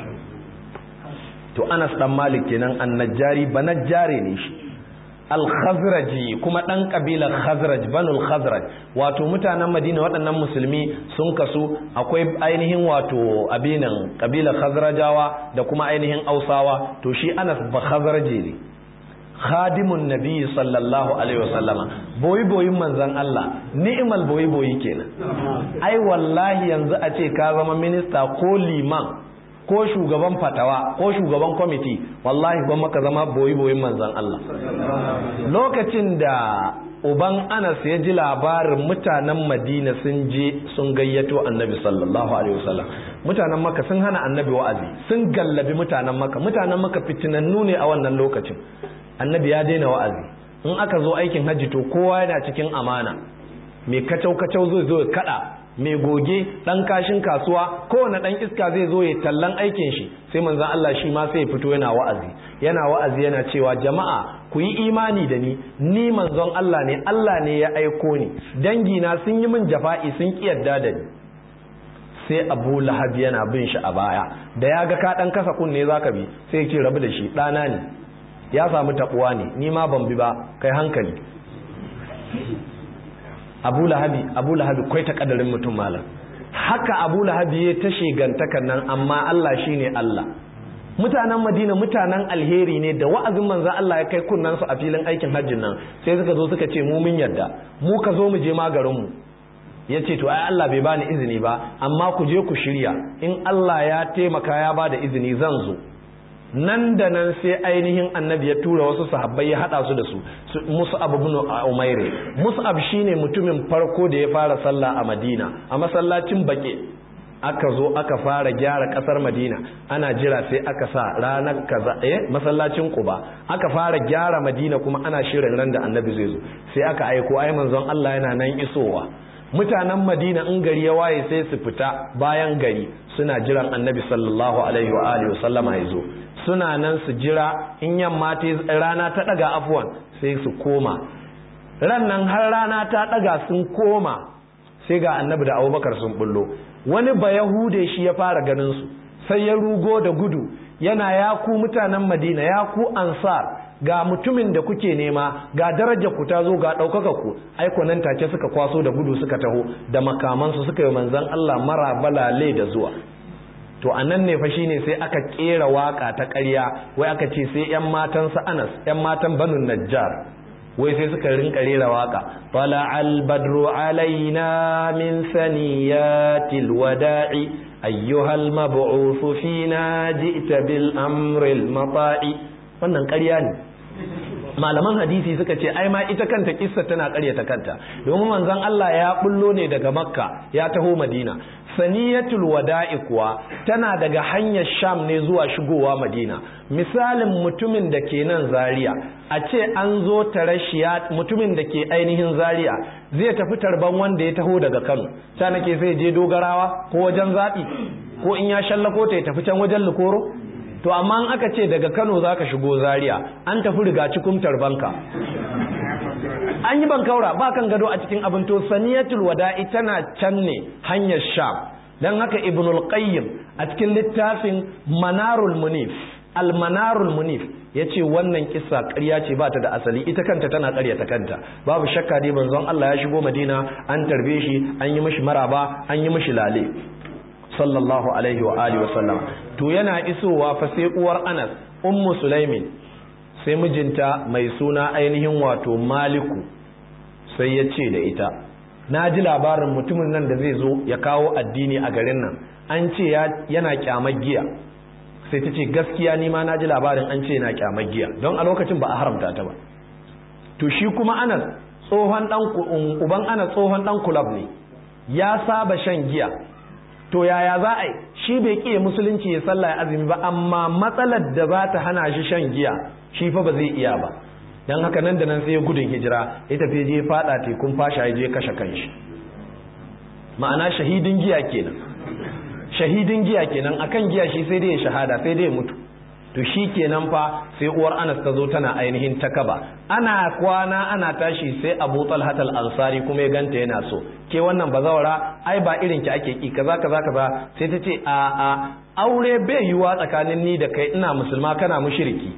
To Anas dan Malik kenan an-Najjari, banajjare ne shi, al-Khazraji, kuma dan kabilar Khazraj, Banul Khazraj, wato mutanen Madina waɗannan musulmi sun kasu, akwai ainihin wato abinan kabilar Khazrajawa da kuma ainihin Ausawa. To shi Anas ba Khazraji ne, khadimun nabi sallallahu alaihi wasallama, boyi boyin manzan Allah, ni'mal boyi boyi kenan. Ai wallahi yanzu a ce ka zama minista ko liman ko shugaban fatawa ko shugaban kwamiti, wallahi gwamma ka zama boyi boyin manzan Allah. Lokacin da uban Anas ya ji labarin mutanen Madina sun je sun gayyato annabi sallallahu alaihi wasallam, mutanen Makka sun hana annabi wa'azi, sun gallabi mutanen Makka. Mutanen Makka fitinannu ne a wannan lokacin. Annabi ya daina wa'azi, in aka zo aikin hajji to kowa yana cikin amana, mai kacau kacau zai zo ya kada, mai goge dan kashin kasuwa, kowane dan iska zai zo ya tallan aikin shi, sai manzon Allah shi ma sai ya fito yana wa'azi yana wa'azi yana cewa jama'a ku yi imani da ni, ni manzon Allah ne, Allah ne ya aiko ni, dangi na sun yi min jafa'i sun ki yarda da ni. Sai Abu Lahab yana bin shi a baya, da ya ga ka dan kasa kunne zaka bi sai ya ce rabu da shi, dana ne ya samu tabuwa ne, ni ma ban bi ba, kai hankali. Abu Lahabi Abu Lahabi kai ta kadarin mutum malam, haka Abu Lahabi ya ta shegantakan nan, amma Allah shine Allah. Mutanen Madina mutanen alheri ne, da wa'azin manzon Allah ya kai kunnan su a filin aikin hajjin nan, sai suka zo suka ce mu mun yarda, mu ka zo mu je magarin mu. Yace to ai Allah bai bani izini ba, amma ku je ku shirya, in Allah ya taimaka ya bada izini zan zo. Nan da nan sai ainihin annabi ya tura wasu sahabbai ya hada su da su, Mus'ab ibn Umair. Mus'ab shine mutumin farko da ya fara sallah a Madina a masallacin Baqi. Aka zo aka fara gyara kasar Madina, ana jira sai aka sa ranar kaza eh masallacin Quba, aka fara gyara Madina kuma ana shirin ran da annabi zai zo. Sai aka aiko ai manzon Allah yana nan isowa. Mutanen Madina in gari ya waye sai su fita bayan gari suna jiran annabi sallallahu alaihi wa alihi wasallama ya zo. Suna nan su jira, in yamma ta rana ta daga afwan sai su koma. Ran nan har rana ta daga sun koma, sai ga annabi da Abubakar sun bullo. Wani bayahude shi ya fara ganin su, sai ya rugo da gudu yana ya ku mutanen Madina, ya ku ansar, ga mutumin da kuke nema, ga darajar ku ta zo, ga ɗaukaka ku. Aiko nan take suka kwaso da gudu suka taho da makamansu suka yi manzon Allah mara balale da zuwa. To anan ne fa shine sai aka kera waka ta ƙarya, wai aka ce sai ƴan matan sa Anas, ƴan matan Banu Najjar, wai sai suka rinka rera waka, fala al badru alaina min saniyatil wada'i ayyuhal mab'uth fina ji'ta bil amril mata'i. Wannan ƙarya ne. Malaman hadisi suka ce ai ma ita kanta kissa tana ƙaryata kanta, domin manzon Allah ya bullo ne daga Makka ya taho Madina. Saniyatul wada'i kuwa tana daga hanyar Sham ne zuwa shigowa Madina. Misalin mutumin da ke nan Zaria, a ce an zo tarashiya, mutumin da ke ainihin Zaria zai tafi tarban wanda ya taho daga Kano, ta nake sai je Dogarawa ko wajen Zaɓi, ko in ya shallako ta ya tafi can wajen Likoro. To amma in aka ce daga Kano zaka shigo Zaria, an tafi riga cikin tarbanka, an yi bankaura ba kan gado a cikin abin. To saniyatul wada'i tana can ne hanyar Sham. Dan haka Ibnul Qayyim a cikin littafin Manarul Munif, Al-Manarul Munif, yace wannan kissa ƙarya ce, ba ta da asali, ita kanta tana ƙaryata kanta. Babu shakka dai manzon Allah ya shigo Madina, an tarbe shi, an yi mishi maraba, an yi mishi lale sallallahu alaihi wa alihi wa sallam. To yana isowa fa sai uwar Anas, Ummu Sulaimin, sai mijinta mai suna ainihin wato Maliku sai ya ce da ita, na ji labarin mutumin nan da zai zo ya kawo addini a garin nan, an ce yana kyamar giya. Sai ta ce gaskiya ni ma na ji labarin an ce yana kyamar giya, don a lokacin ba a haramta ta ba. To shi kuma Anas tsohon dan uban Anas tsohon dan kulab ne, ya saba shan giya. To yaya za a yi, shi bai kiyaye musulunci ya sallah ya azumi ba, amma matsalar da za ta hana shi shan giya shi fa ba zai iya ba. Dan haka nan da nan sai ya gudun hijira, ya tafi je fada tekun fasha ya je kashe kanshi. Ma'ana shahidin giya kenan. Shahidin giya kenan, akan giya shi sai dai ya shahada, sai dai ya mutu. To shi kenan fa sai uwar Anas ta zo tana ainihin takaba. Ana kwana ana tashi sai Abu Talha al-Ansari kuma ya ganta yana so. Ke wannan bazawara ai ba irin ki ake ki kaza kaza kaza. Sai ta ce a a aure bai yiwa tsakanin ni da kai, ina musulma kana mushriki.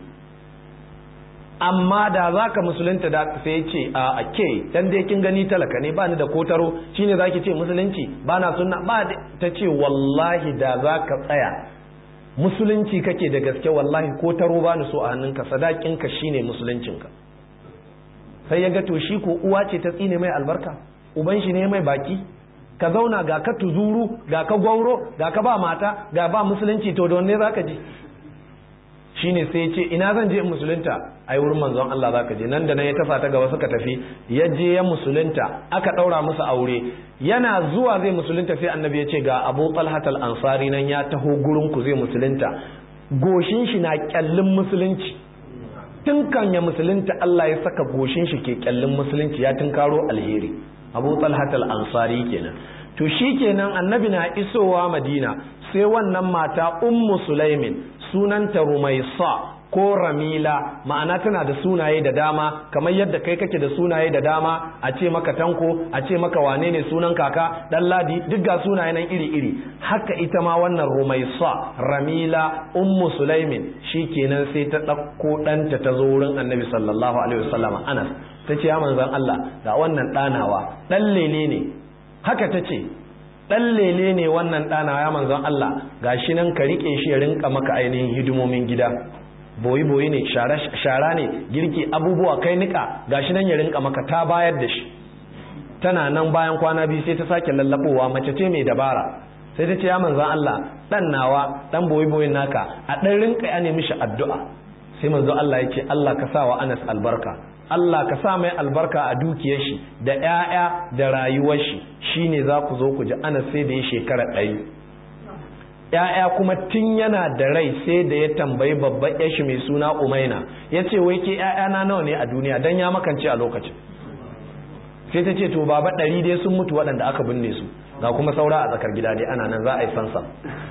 Amma da zaka musulunta da sai ya ce a a ke dan dai kin gani talaka ne ba ni da kotaro, shine zaki ce musulunci ba na sunna ba. Ta ce wallahi da zaka tsaya musulunci kake da gaske, wallahi ko taro ba ni so a hannunka, sadakinka shine musuluncinka. Sai ya ga to shi ko uwa ce ta tsine mai albarka, uban shi ne mai baki, ka zauna ga ka tuzuru, ga ka gwauro, ga ka ba mata, ga ba musulunci, to don ne zaka je? Shine sai ya ce ina zan je in musulunta? Ai wurin manzon Allah zaka je. Nan da nan ya tafa ta gaba suka tafi, ya je ya musulunta, aka daura musu aure. Yana zuwa zai musulunta sai annabi ya ce ga Abu Talha al-Ansari nan ya taho gurin ku zai musulunta, goshin shi na kyallin musulunci. tun kan ya musulunta Allah ya saka goshin shi ke kyallin musulunci ya tunkaro alheri. Abu Talhat al-Ansari kenan. To shikenan annabi na isowa Madina sai wannan mata Ummu Sulaimin sunanta Rumaisa ko Ramila, ma'ana tana da sunaye da dama kamar yadda kai kake da sunaye da dama, a ce maka Tanko, a ce maka wane ne sunan kaka, Dan Ladi, duk ga sunaye nan iri-iri. Haka ita ma wannan Rumaisa, Ramila, Ummu Sulaimin, shikenan sai ta ɗauko ɗanta ta zo wurin Annabi sallallahu alaihi wasallam Anas. Ta ce ya manzon Allah, ga wannan ɗanawa, ɗan lele ne. Haka ta ce, ɗan lele ne wannan ɗanawa ya manzon Allah, gashi nan ka riƙe shi ya rinka maka ainihin hidimomin gida. boyi-boyi ne, shara ne, girki, abubuwa, kai nika, gashi nan ya rinka maka, ta bayar da shi. Tana nan bayan kwana biyu sai ta sake lallabowa, mace ce mai dabara, sai ta ce ya manzan Allah, dan nawa, dan boyi-boyin naka, a dan rinka ya nemi shi addu'a. Sai manzon Allah ya ce Allah ka sa wa Anas albarka, Allah ka sa mai albarka a dukiyar shi da ƴaƴa da rayuwar shi, shine za ku zo ku ji Anas sai da ya shekara ɗari. ‘Ya'ya kuma tun yana da rai sai da ya tambayi babban yashi mai suna Umaina, ya ce wai ke ‘ya'yana nawa ne a duniya, don ya makance a lokacin. Sai ta ce to baba ɗari dai sun mutu waɗanda aka binne su, ga kuma saura a tsakar gida dai ana nan za a yi sansa,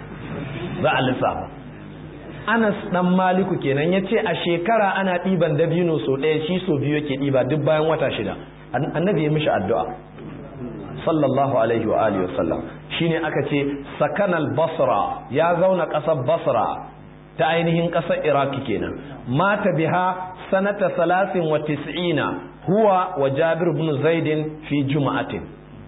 za a lissafa. Anas ɗan Maliku kenan ya ce a shekara ana ɗiban dabino so ɗaya, shi so biyu yake ɗiba duk bayan wata shida. Annabi ya mishi addu'a sallallahu alaihi wa alihi wasallam. Shine aka ce sakanal Basra, ya zauna ƙasar Basra ta ainihin ƙasar Iraki kenan. Mata biha sanata salasin wa tis'ina huwa wa Jabir ibn Zaidin fi juma'atin.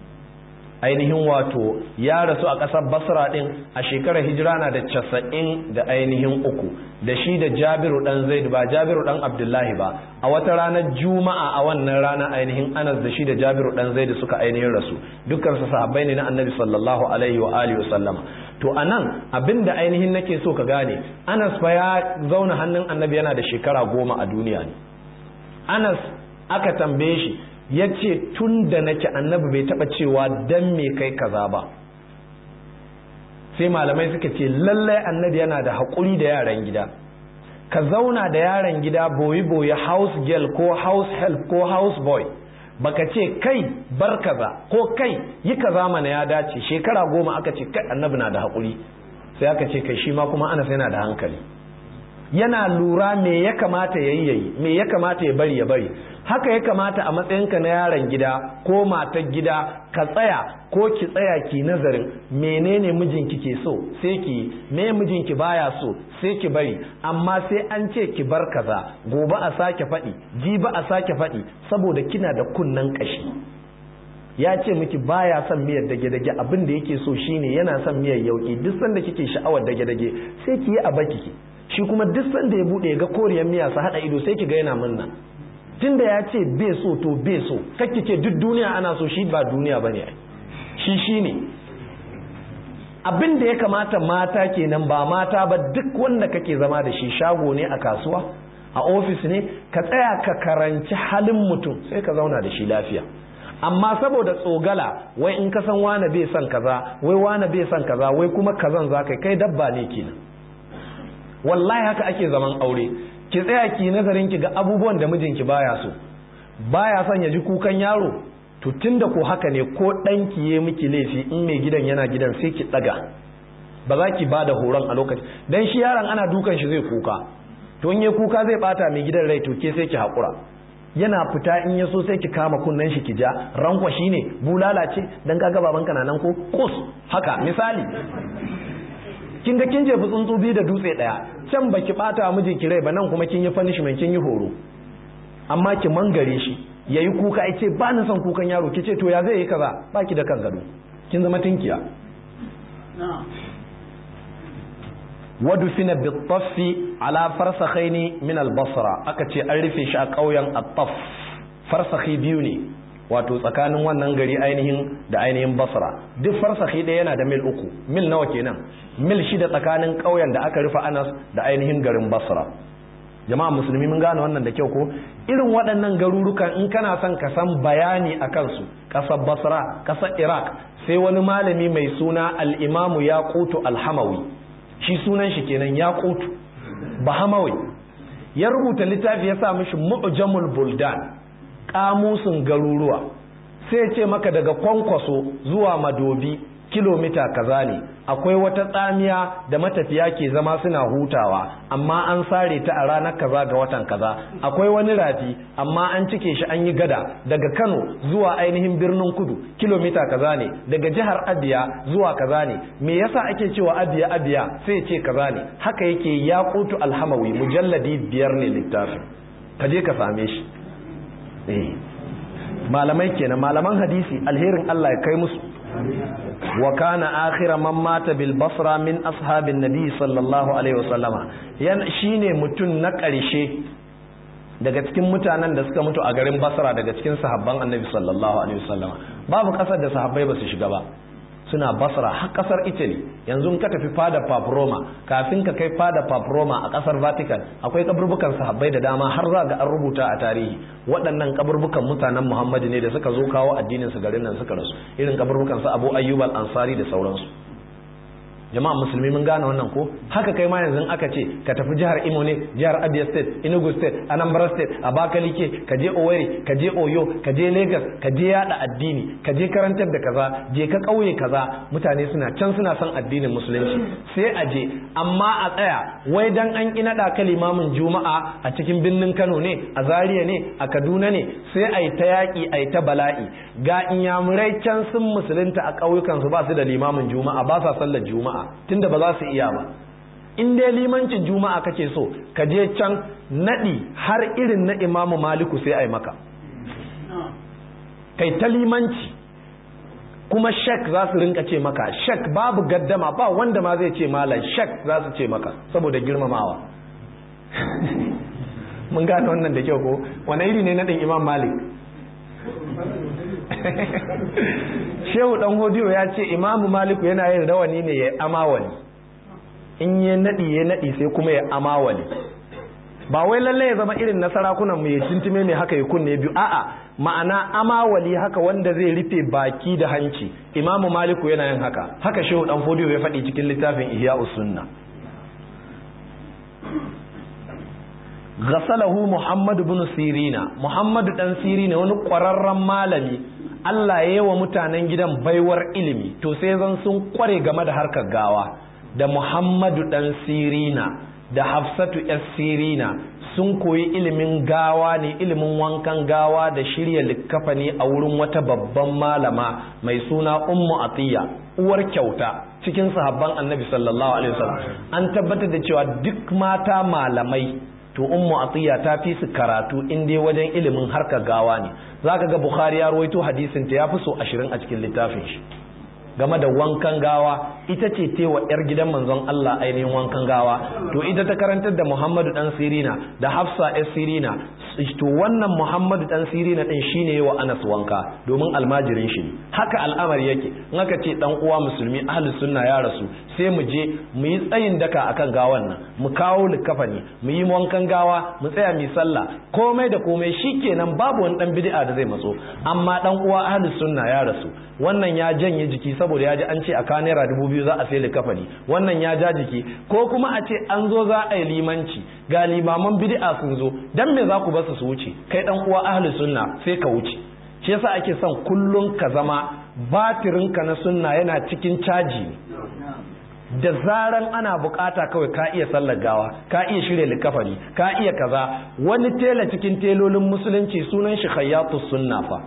Ainihin wato ya rasu a ƙasar Basra din a shekarar hijira na da casa'in da ainihin uku, da shi da Jabiru dan Zaid, ba Jabiru dan Abdullahi ba, a wata ranar Juma'a a wannan rana ainihin Anas da shi da Jabiru dan Zaid suka ainihin rasu. Dukkan su sahabbai ne na Annabi sallallahu alaihi wa alihi wa sallama. To anan abinda ainihin nake so ka gane, Anas fa ya zauna hannun Annabi yana da shekara goma a duniya ne. Anas aka tambaye shi ya ce tun da nake Annabi bai taba cewa dan me kai kaza ba. Sai malamai suka ce lallai Annabi yana da haƙuri da yaran gida. Ka zauna da yaran gida boyi-boyi, house girl ko house help ko house boy, baka ce kai bar kaza ko kai yi kaza mana ya dace. Shekara goma aka ce kai Annabi na da haƙuri, sai aka ce kai shi ma kuma Anas yana da hankali, yana lura me ya kamata ya yi yayi, me ya kamata ya bari ya bari. Haka ya kamata a matsayinka na yaron gida ko matar gida ka tsaya ko ki tsaya ki nazarin menene mijinki ke so sai ki, me mijinki baya so sai ki bari, amma sai an ce ki bar kaza, gobe a sake faɗi, jibi a sake faɗi, saboda kina da kunnen ƙashi. Ya ce miki baya son miyar dage-dage, abin da yake so shine yana son miyar yauki. Duk sanda kike sha'awar dage-dage sai ki yi a baki, shi kuma duk sanda ya bude ga koriyar miya su hada ido sai ki ga yana munna. Tunda ya ce bai so to bai so, kakki ce duk duniya ana so, shi ba duniya bane, shi shine abin da ya kamata mata kenan, ba mata ba, duk wanda kake zama da shi, shago ne a kasuwa, a ofis ne, ka tsaya ka karanci halin mutum sai ka zauna da shi lafiya. Amma saboda tsogala, wai in ka san wane bai son kaza, wai wane bai son kaza, wai kuma kazan za kai kai dabba ne kenan. Wallahi haka ake zaman aure. Ki tsaya ki nazarin ki ga abubuwan da mijinki baya so, baya son ya ji kukan yaro, to tunda ko haka ne, ko ɗanki ya miki laifi in mai gidan yana gidan sai ki ɗaga, ba za ki bada horon a lokaci, dan shi yaron ana dukan shi zai kuka, to in ya kuka zai bata mai gidan rai, to ke sai ki haƙura. Yana fita in ya so sai ki kama kunnen shi ki ja, rankwa shi ne, bulala ce, dan kaga babanka na nan ko kus haka misali. Kin ga kin jefi tsuntsu biyu da dutse daya, can baki bata miji ki rai ba, nan kuma kin yi punishment, kin yi horo. Amma ki mangare shi yayi kuka, ai ce ba ni son kukan yaro, ki ce to ya zai yi kaza, baki da kan gado, kin zama tinkiya. wadufina bitaffi ala farsakhaini min al-basra, aka ce an rufe shi a ƙauyen at-taff. Farsakhi biyu ne, wato tsakanin wannan gari ainihin da ainihin Basra. Duk farsakhi ɗaya yana da mil uku. Mil nawa kenan? Mil shida tsakanin ƙauyen da aka rufe Anas da ainihin garin Basra. Jama'a musulmi mun gane wannan da kyau ko? Irin waɗannan garurukan in kana son ka san bayani a kansu, ƙasar Basra, ƙasar Iraq, sai wani malami mai suna al-Imamu Yaqutu al-Hamawi. Shi sunan shi kenan Yaqutu Bahamawi. ya rubuta littafi ya sa mishi mu'jamul buldan, kamusin garuruwa. Sai ce maka daga Kwankwaso zuwa Madobi kilomita kaza ne, akwai wata tsamiya da matafiya ke zama suna hutawa amma an sare ta a ranar kaza ga watan kaza, akwai wani rafi amma an cike shi an yi gada daga Kano zuwa ainihin birnin Kudu kilomita kaza ne, daga jihar Abia zuwa kaza ne. Me yasa ake cewa Abia Abia? Sai ce kaza ne. Haka yake Yaqutu Alhamawi, mujalladi biyar ne littafin, ka je ka same shi. eh malamai kenan, malaman hadisi, alherin Allah ya kai musu. wa kana akhira man mata bil basra min ashabin nabi sallallahu alaihi wasallama, yan shine mutun na ƙarshe daga cikin mutanen da suka mutu a garin Basra daga cikin sahabban annabi sallallahu alaihi wasallama. Babu kasar da sahabbai ba su shiga ba, suna Basra har kasar Italy. Yanzu ka tafi fada Paproma, kafin ka kai fada Paproma a kasar Vatican akwai kaburbukan sahabbai da dama, har za ga an rubuta a tarihi waɗannan kaburbukan mutanen Muhammadu ne da suka zo kawo addinin su garin nan suka rasu, irin kaburbukan su Abu Ayyub al-Ansari da sauransu. Jama'a musulmi mun gane wannan ko? Haka kai ma yanzu aka ce ka tafi jihar Imo ne, jihar Abia State, Enugu State, Anambra State, Abakaliki, ka je Owerri, ka je Oyo, ka je Lagos, ka je yada addini, ka je karantar da kaza, je ka kauye kaza, mutane suna can suna son addinin musulunci. Sai a je, amma a tsaya wai dan an ki nada ka limamin Juma'a a cikin birnin Kano ne, a Zaria ne, a Kaduna ne, sai ai ta yaki, ai ta bala'i. Ga inyamurai can sun musulunta a kauyukan su ba su da limamin Juma'a, ba sa sallar Juma'a. Tunda ba za su iya ba. In dai limancin Juma'a kake so, ka je can nadi har irin na Imamu Maliku sai ai maka, kai ta limanci. Kuma shek za su rinka ce maka, shek babu gaddama, ba wanda ma zai ce malam, shek za su ce maka saboda girmamawa. Mun gane wannan da kyau ko? Wane iri ne nadin Imam Malik? Shehu dan Hodiyo ya ce Imamu Maliku yana yin rawani ne ya amawali, in ya nadi ya nadi sai kuma ya amawali. Ba wai lalle ya zama irin na sarakunan mu ya tintime mai haka ya kunne biyu, a'a, ma'ana amawali haka wanda zai rufe baki da hanci. Imamu Maliku yana yin haka. Haka Shehu dan Hodiyo ya faɗi cikin littafin Ihya'us Sunnah. ghasalahu Muhammad ibn Sirina, Muhammad dan Sirina wani ƙwararren malami, Allah ya yi wa mutanen gidan baiwar ilimi, to sai zan sun kware game da harkar gawa. Da Muhammadu dan Sirina da Hafsatu yar Sirina sun koyi ilimin gawa ne, ilimin wankan gawa da shirya likkafani a wurin wata babban malama mai suna Ummu Atiya, uwar kyauta cikin sahabban Annabi sallallahu alaihi wasallam. An tabbatar da cewa duk mata malamai, to Ummu Atiya ta fi su karatu in dai wajen ilimin harkar gawa ne. Zaka ga Bukhari ya rawaito hadisin ta yafi so ashirin a cikin littafin shi game da wankan gawa. Ita ce tewa yar gidan manzon Allah ainihin wankan gawa, to ita ta karantar da Muhammadu dan Sirina da Hafsa yar Sirina. To wannan Muhammadu dan Sirina din shine yawa Anas wanka, domin almajirin shi ne. Haka al'amari yake, in aka ce dan uwa musulmi ahlus sunna ya rasu, sai mu je mu yi tsayin daka akan gawan nan, mu kawo likafani, mu yi wankan gawa, mu tsaya mu sallah, komai da komai shikenan, babu wani dan bid'a da zai matso. Amma dan uwa ahlus sunna ya rasu, wannan ya janye jiki saboda ya ji an ce a ka naira dubu biyu za a sai likafani, wannan ya ja jiki, ko kuma a ce an zo za a yi limanci, ga limaman bid'a sun zo, dan me za ku basu su wuce? Kai dan uwa ahlus sunna sai ka wuce. Shi yasa ake son kullun ka zama batirinka na sunna yana cikin caji, da zaran ana bukata kawai ka iya sallar gawa, ka iya shirya likafani, ka iya kaza. Wani tela cikin telolin musulunci sunan shi khayyatus sunna fa,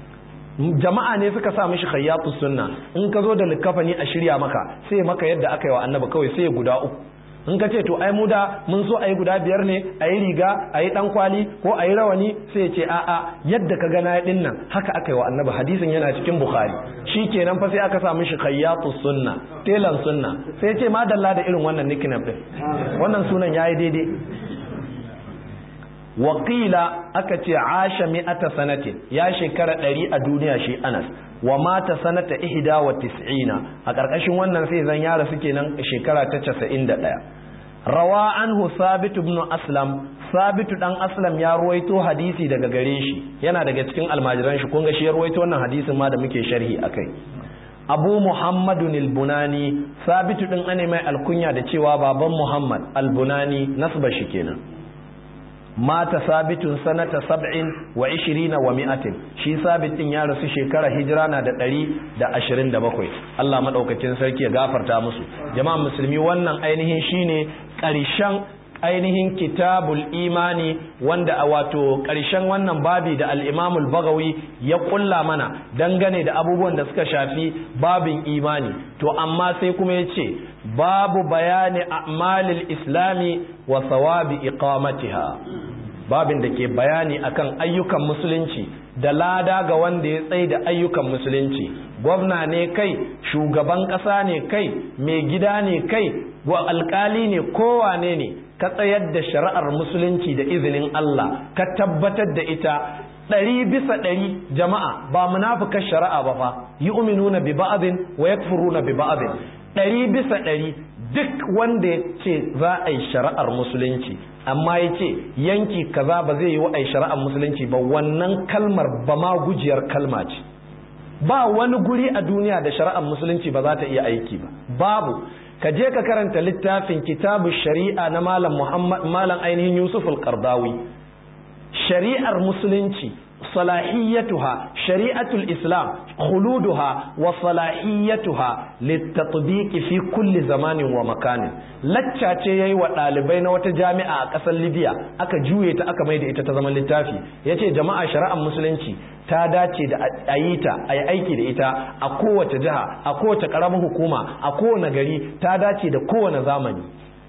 jama'a ne suka sa mishi khayyatus sunna. In ka zo da likafani a shirya maka, sai maka yadda aka yi wa annabi, kawai sai guda uku. In ka ce to ai mu da mun so ayi guda biyar ne, ayi riga, ayi dan kwali ko ayi rawani, sai ya ce a'a yadda ka gana din nan haka aka yi wa annabi. Hadisin yana cikin Bukhari. Shikenan fa sai aka sa mishi khayyatus sunna, telan sunna. Sai ya ce madalla da irin wannan nickname din, wannan sunan yayi daidai. Wakila aka ce asha mi'ata sanatin, ya shekara ɗari a duniya shi Anas, wa mata sanata ihda wa tis'ina, a ƙarƙashin wannan sai zan yara suke nan shekara ta casa'in da ɗaya. Rawa anhu Sabitu ibn Aslam, Sabitu dan Aslam ya ruwaito hadisi daga gare shi, yana daga cikin almajiran shi, kun ga shi ya ruwaito wannan hadisin ma da muke sharhi akai. Abu Muhammadun al-Bunani, Sabitu din ane mai alkunya da cewa baban Muhammad al-Bunani, nasba shi kenan. mata sabitun sanata sab'in wa ishirina wa mi'atin shi sabit din ya rasu shekara hijira na da ɗari da ashirin da bakwai Allah madaukakin sarki ya gafarta musu jama'a musulmi wannan ainihin shine ƙarshen ainihin kitabul imani wanda a wato ƙarshen wannan babi da al-imamul bagawi ya kulla mana dangane da abubuwan da suka shafi babin imani to amma sai kuma ya ce babu bayani a'malil islami wa thawabi iqamatiha babin da ke bayani akan ayyukan musulunci da lada ga wanda ya tsaye da ayyukan musulunci gwamna ne kai shugaban ƙasa ne kai mai gida ne kai wa alƙali ne kowane ne ka tsayar da shari'ar musulunci da izinin Allah ka tabbatar da ita ɗari bisa ɗari jama'a ba munafikar shari'a ba fa yu'minuna bi ba'din wa yakfuruna bi ba'din ɗari bisa ɗari duk wanda ya ce za a yi shari'ar musulunci amma ya ce yanki kaza ba zai yi wa a yi shari'ar musulunci ba wannan kalmar ba ma gujiyar kalma ce ba wani guri a duniya da shari'ar musulunci ba za ta iya aiki ba babu ka je ka karanta littafin kitabu shari'a na malam Muhammad malam ainihin Yusuf al-Qardawi shari'ar musulunci salahiyatuha shari'atul islam khuluduha wa salahiyatuha litatbiq fi kulli zamanin wa makanin lacca ce yayi wa dalibai na wata jami'a a kasar Libya aka juye ta aka maida ita ta zaman littafi yace jama'a shari'ar musulunci ta dace da ayita ayi aiki da ita a kowace jiha a kowace karamar hukuma a kowane gari ta dace da kowane zamani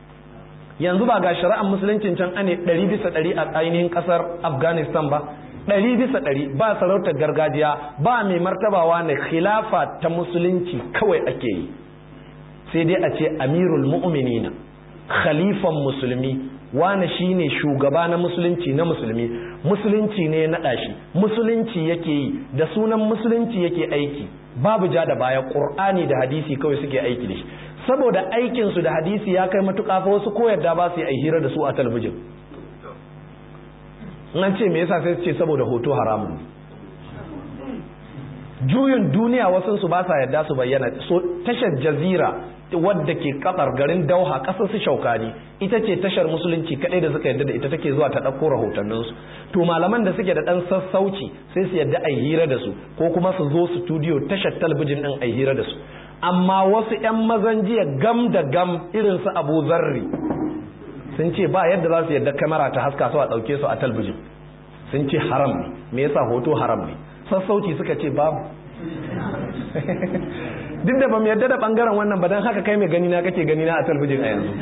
yanzu ba ga shari'ar musuluncin can ane ɗari bisa ɗari a ainihin ƙasar Afghanistan ba ɗari bisa ɗari ba sarautar gargajiya ba mai martabawa na khilafa ta musulunci kawai ake yi sai dai a ce amirul mu'minina khalifan musulmi wane shine shugaba na musulunci na musulmi musulunci ne ya naɗa shi musulunci yake yi da sunan musulunci yake aiki babu ja da baya ƙur'ani da hadisi kawai suke aiki da shi saboda aikinsu da hadisi ya kai matuƙa fa wasu ko yadda ba su yi hira da su a talabijin nan ce me yasa sai su ce saboda hoto haramun juyin duniya wasu su ba sa yadda su bayyana so tashar jazira wadda ke kasar garin Dauha kasar su Shaukani ita ce tashar musulunci kadai da suka yadda da ita take zuwa ta dauko rahotannin su to malaman da suke da dan sassauci sai su yadda ai hira da su ko kuma su zo studio tashar talabijin din ai hira da su amma wasu ƴan mazan jiya gam da gam irin su Abu Zarri sun ce ba yadda za su yadda kamera ta haska su a dauke su a talabijin sun ce haram ne me yasa hoto haram ne sassauci suka ce babu duk da ba mu yadda da bangaren wannan ba don haka kai mai gani na kake gani na a talabijin a yanzu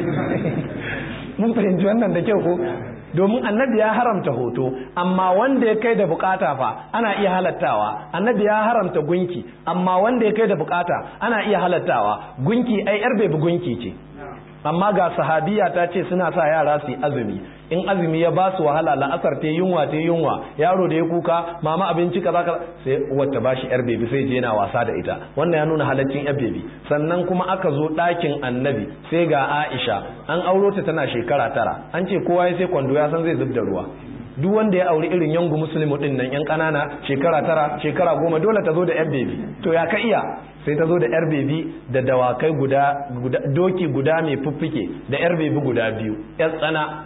mun fahimci wannan da kyau ko domin annabi ya haramta hoto amma wanda ya kai da bukata fa ana iya halattawa annabi ya haramta gunki amma wanda ya kai da bukata ana iya halattawa gunki ai yar bebi gunki ce amma ga sahabiya ta ce suna sa yara su yi azumi in azumi ya ba su wahala la'asar ta yunwa ta yunwa yaro da ya kuka mama abinci kaza kaza sai wata bashi yar bebi sai je na wasa da ita wannan ya nuna halaccin yar bebi sannan kuma aka zo ɗakin annabi sai ga Aisha an auro ta tana shekara tara an ce kowa ya sai kwando ya san zai zub da ruwa duk wanda ya auri irin yangu muslimu din nan yan kanana shekara tara shekara goma dole ta zo da yar bebi to ya ka iya sai ta zo da yar bebi da dawakai guda, guda doki guda mai fuffike da yar bebi guda biyu yar tsana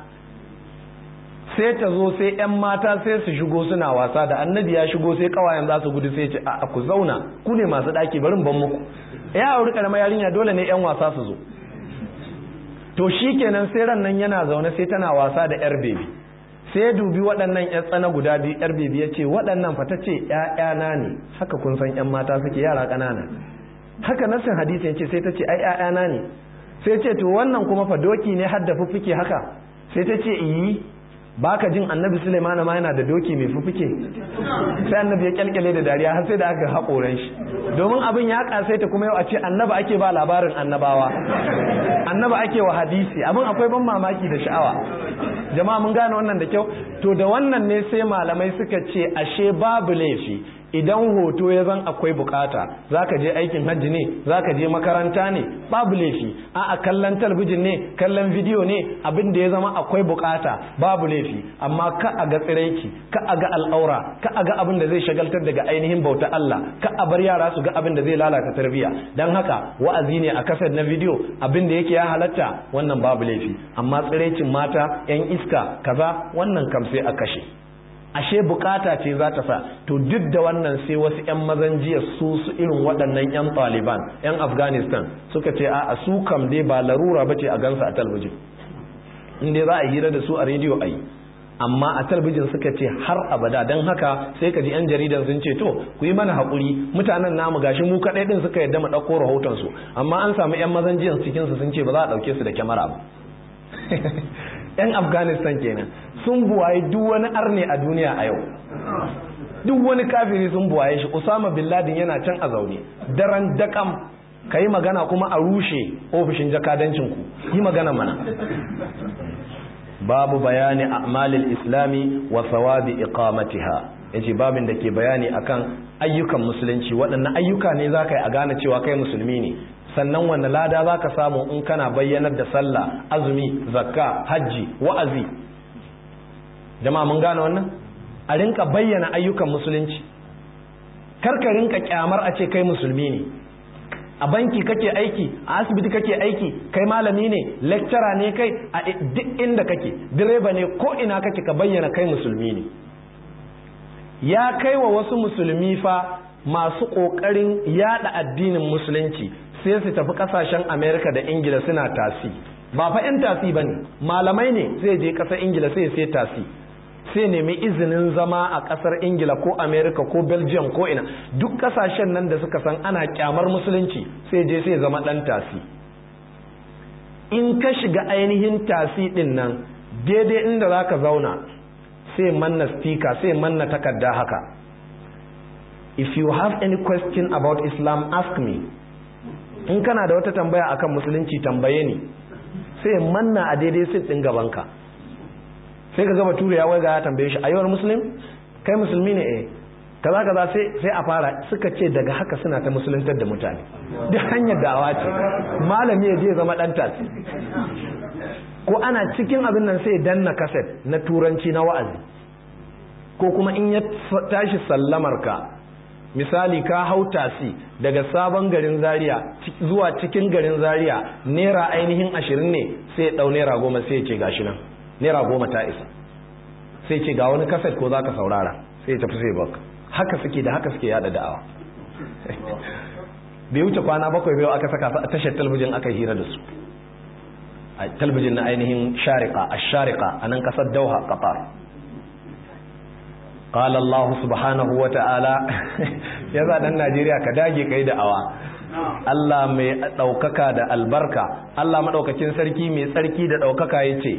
sai ta zo sai yan mata sai su shigo suna wasa da annabi ya shigo sai kawayen za su gudu sai ce a ku zauna ku ne masu daki barin ban muku ya auri karamar yarinya dole ne yan wasa su zo to shikenan sai ran nan yana zaune sai tana wasa da yar bebi sai ya dubi waɗannan yan tsana guda biyu yar bebi ya ce waɗannan fa ta ce ƴaƴana ne haka kun san yan mata suke yara ƙanana haka nasin hadisi ya ce sai ta ce ai ƴaƴana ne sai ce to wannan kuma fa doki ne har da fuffuke haka sai ta ce iyi baka jin annabi Sulaiman ma yana da doki mai fuffuke sai annabi ya kyalkyale da dariya har sai da aka haƙoran shi domin abin ya kasaita kuma yau a ce annabi ake ba labarin annabawa annabi ake wa hadisi abin akwai ban mamaki da sha'awa jama'a mun gane wannan da kyau to da wannan ne sai malamai suka ce ashe babu laifi idan hoto ya zan akwai bukata zaka je aikin hajji ne zaka je makaranta ne babu laifi a a kallon talabijin ne kallon bidiyo ne abin da ya zama akwai bukata babu laifi amma ka a ga tsiraici ka a ga al'aura ka a ga abin da zai shagaltar daga ainihin bauta Allah ka a bar yara su ga abin da zai lalata tarbiyya dan haka wa'azi ne a kasar na bidiyo abin da yake ya halatta wannan babu laifi amma tsiraicin mata yan iska kaza, wannan kam sai a kashe. Ashe bukata ce za ta sa. To duk da wannan sai wasu 'yan mazan jiya su su irin waɗannan 'yan Taliban 'yan Afghanistan suka ce a su kam dai ba larura bace a gansa a talabijin, in dai za a hira da su a rediyo a yi, amma a talabijin suka ce har abada. Don haka sai ka ji 'yan jaridan sun ce to ku yi mana haƙuri, mutanen namu gashi mu kaɗai ɗin suka yadda mu ɗauko rahoton su, amma an samu 'yan mazan jiyan cikin su sun ce ba za a ɗauke su da kyamara ba. 'Yan Afghanistan kenan sun buwaye duk wani arne a duniya a yau, duk wani kafiri sun buwaye shi. Usama bin Laden yana can a zaune daren dakam, ka yi magana kuma a rushe ofishin jakadancinku, yi magana mana. Babu bayani a'malil islami wa thawabi iqamatiha, yace babin da ke bayani akan ayyukan musulunci, waɗannan ayyuka ne zaka yi a gane cewa kai musulmi ne, sannan wanne lada zaka samu in kana bayyanar da sallah, azumi, zakka, hajji, wa'azi. Jama'a mun gane wannan? A rinka bayyana ayyukan musulunci, kar ka rinka kyamar a ce kai musulmi ne. A banki kake aiki, a asibiti kake aiki, kai malami ne, lecturer ne kai, a duk inda kake, direba ne, ko ina kake ka bayyana kai musulmi ne. Ya kai wa wasu musulmi fa masu ƙoƙarin yada addinin musulunci sai su tafi ƙasashen Amerika da Ingila suna tasi. Ba fa 'yan tasi ba ne, malamai ne zai je ƙasar Ingila sai sai tasi. Sai nemi izinin zama a ƙasar Ingila ko Amerika ko Belgium ko ina, duk ƙasashen nan da suka san ana kyamar musulunci sai je sai zama ɗan tasi. In ka shiga ainihin tasi ɗin nan daidai inda za ka zauna sai manna stika, sai manna takarda haka, if you have any question about Islam ask me. In kana da wata tambaya akan musulunci tambaye ni. Sai manna a daidai sit ɗin gabanka. Sai ka gaba ture ya wai ga ya tambaye shi ayyuwar muslim, kai musulmi ne eh kaza kaza, sai sai a fara suka ce daga haka suna ta musuluntar da mutane, duk hanyar da'awa ce. Malami ya je zama dan tasi, ko ana cikin abin nan sai danna kaset na turanci na wa'azi, ko kuma in ya tashi sallamar ka, misali ka hau tasi daga sabon garin Zaria zuwa cikin garin Zaria naira ainihin ashirin ne, sai ya dau naira goma sai ya ce gashi nan naira goma ta isa, sai ce ga wani kaset ko za ka saurara, sai tafi sai baka. Haka suke da haka suke yada da'awa. Bai wuce kwana bakwai bai aka saka su a tashar talabijin aka hira da su, a talabijin na ainihin Shariqa ash-Shariqa a nan kasar Dauha, Qatar. Qala Allah subhanahu wa ta'ala, yaza dan Najeriya ka dage kai da'awa. Allah mai daukaka da albarka, Allah madaukakin sarki mai tsarki da daukaka yace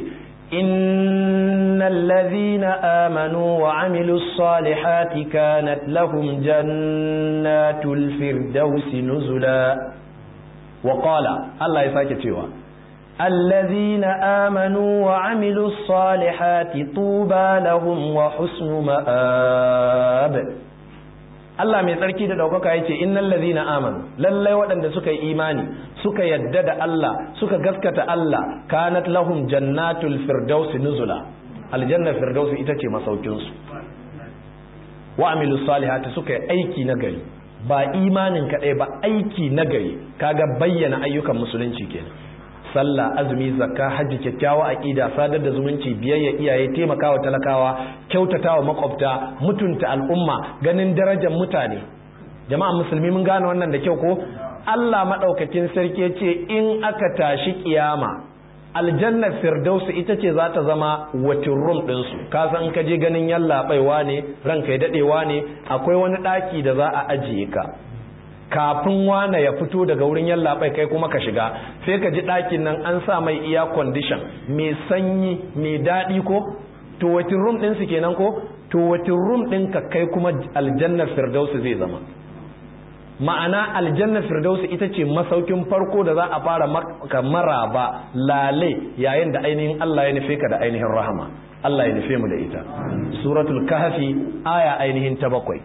إن الذين آمنوا وعملوا الصالحات كانت لهم جنات الفردوس نزلا. وقال الله يساك تيوا الذين آمنوا وعملوا الصالحات طوبى لهم وحسن مآب. Allah mai tsarki da daukaka yace innal ladhina amanu, lallai waɗanda suka yi imani suka yadda da Allah suka gaskata Allah, kanat lahum jannatul firdausi nuzula, aljanna firdausi ita ce masaukin su. Wa amilus salihati, suka yi aiki na gari, ba imanin kadai ba, aiki na gari. Kaga bayyana ayyukan musulunci kenan, sallah, azumi, zakka, hajji, kyakkyawa aqida, sadar da zumunci, biyayya iyaye, taimakawa talakawa, kyautatawa makwabta, mutunta al'umma, ganin darajar mutane. Jama'a musulmi mun gane wannan da kyau ko? Allah madaukakin sarki yace in aka tashi kiyama aljanna firdausi ita ce za ta zama watin rum din su. Ka san ka je ganin yallaɓaiwa ne, ranka ya dadewa ne, akwai wani daki da za a ajiye ka kafin wane ya fito daga wurin yallaɓai kai kuma ka shiga, sai ka ji ɗakin nan an sa mai iya condition mai sanyi mai daɗi ko? To watin room ɗinsu kenan ko? To watin room ɗinka kai kuma aljannar firdausi zai zama. Ma'ana aljannar firdausi ita ce masaukin farko da za a fara maka maraba lale yayin da ainihin Allah ya nufe ka da ainihin rahama. Allah ya nufe mu da ita. Suratul Kahfi aya ainihin ta bakwai.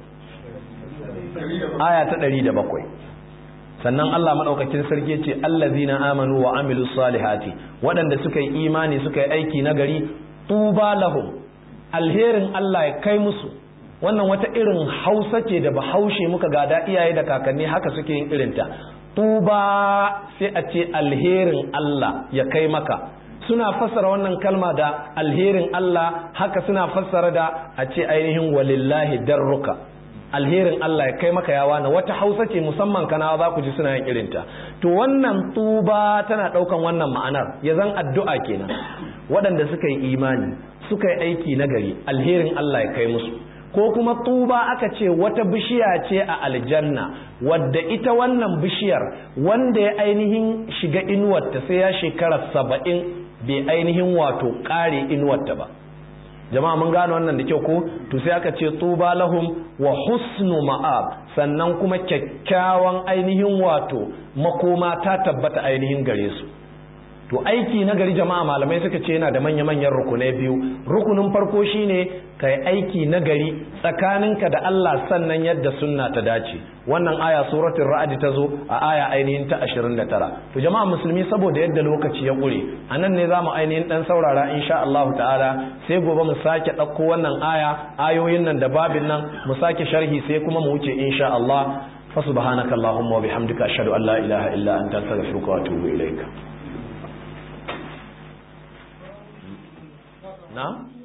Aya ta ɗari da bakwai. Sannan Allah maɗaukakin sarki ce allazina amanu wa amilu salihati, waɗanda suka yi imani suka yi aiki na gari, tuba lahum, alherin Allah ya kai musu. Wannan wata irin hausa ce da bahaushe muka gada iyaye da kakanni haka suke yin irinta. Tuba sai a ce alherin Allah ya kai maka, suna fassara wannan kalma da alherin Allah, haka suna fassara da a ce ainihin walillahi darruka, alherin Allah ya kai maka yawa na wata Hausa ce musamman kanawa za ku ji suna yin irinta. To wannan tuba tana ɗaukan wannan ma'anar, ya zan addu'a kenan waɗanda suka yi imani suka yi aiki nagari alherin Allah ya kai musu. Ko kuma tuba aka ce wata bishiya ce a aljanna wadda ita wannan bishiyar wanda ya ainihin shiga inuwarta sai ya shekara saba'in bai ainihin wato ƙare inuwarta ba. Jama'a mun gano wannan da kyau ko? To sai aka ce tuba lahum wa husnu ma'ab, sannan kuma kyakkyawan ainihin wato makoma ta tabbata ainihin gare su. To aiki na gari jama'a malamai suka ce yana da manya-manyan rukunai biyu. Rukunin farko shine kai aiki na gari tsakaninka da Allah sannan yadda sunna ta dace. Wannan aya suratul ra'd ta zo a aya ainihin ta ashirin da tara. To jama'a musulmi saboda yadda lokaci ya kure, anan ne zamu ainihin dan saurara insha Allah ta'ala, sai gobe mu sake dauko wannan aya, ayoyin nan da babin nan mu sake sharhi sai kuma mu wuce insha Allah. Fa subhanakallahumma wa bihamdika ashhadu an la ilaha illa anta astaghfiruka wa atubu ilaika. Now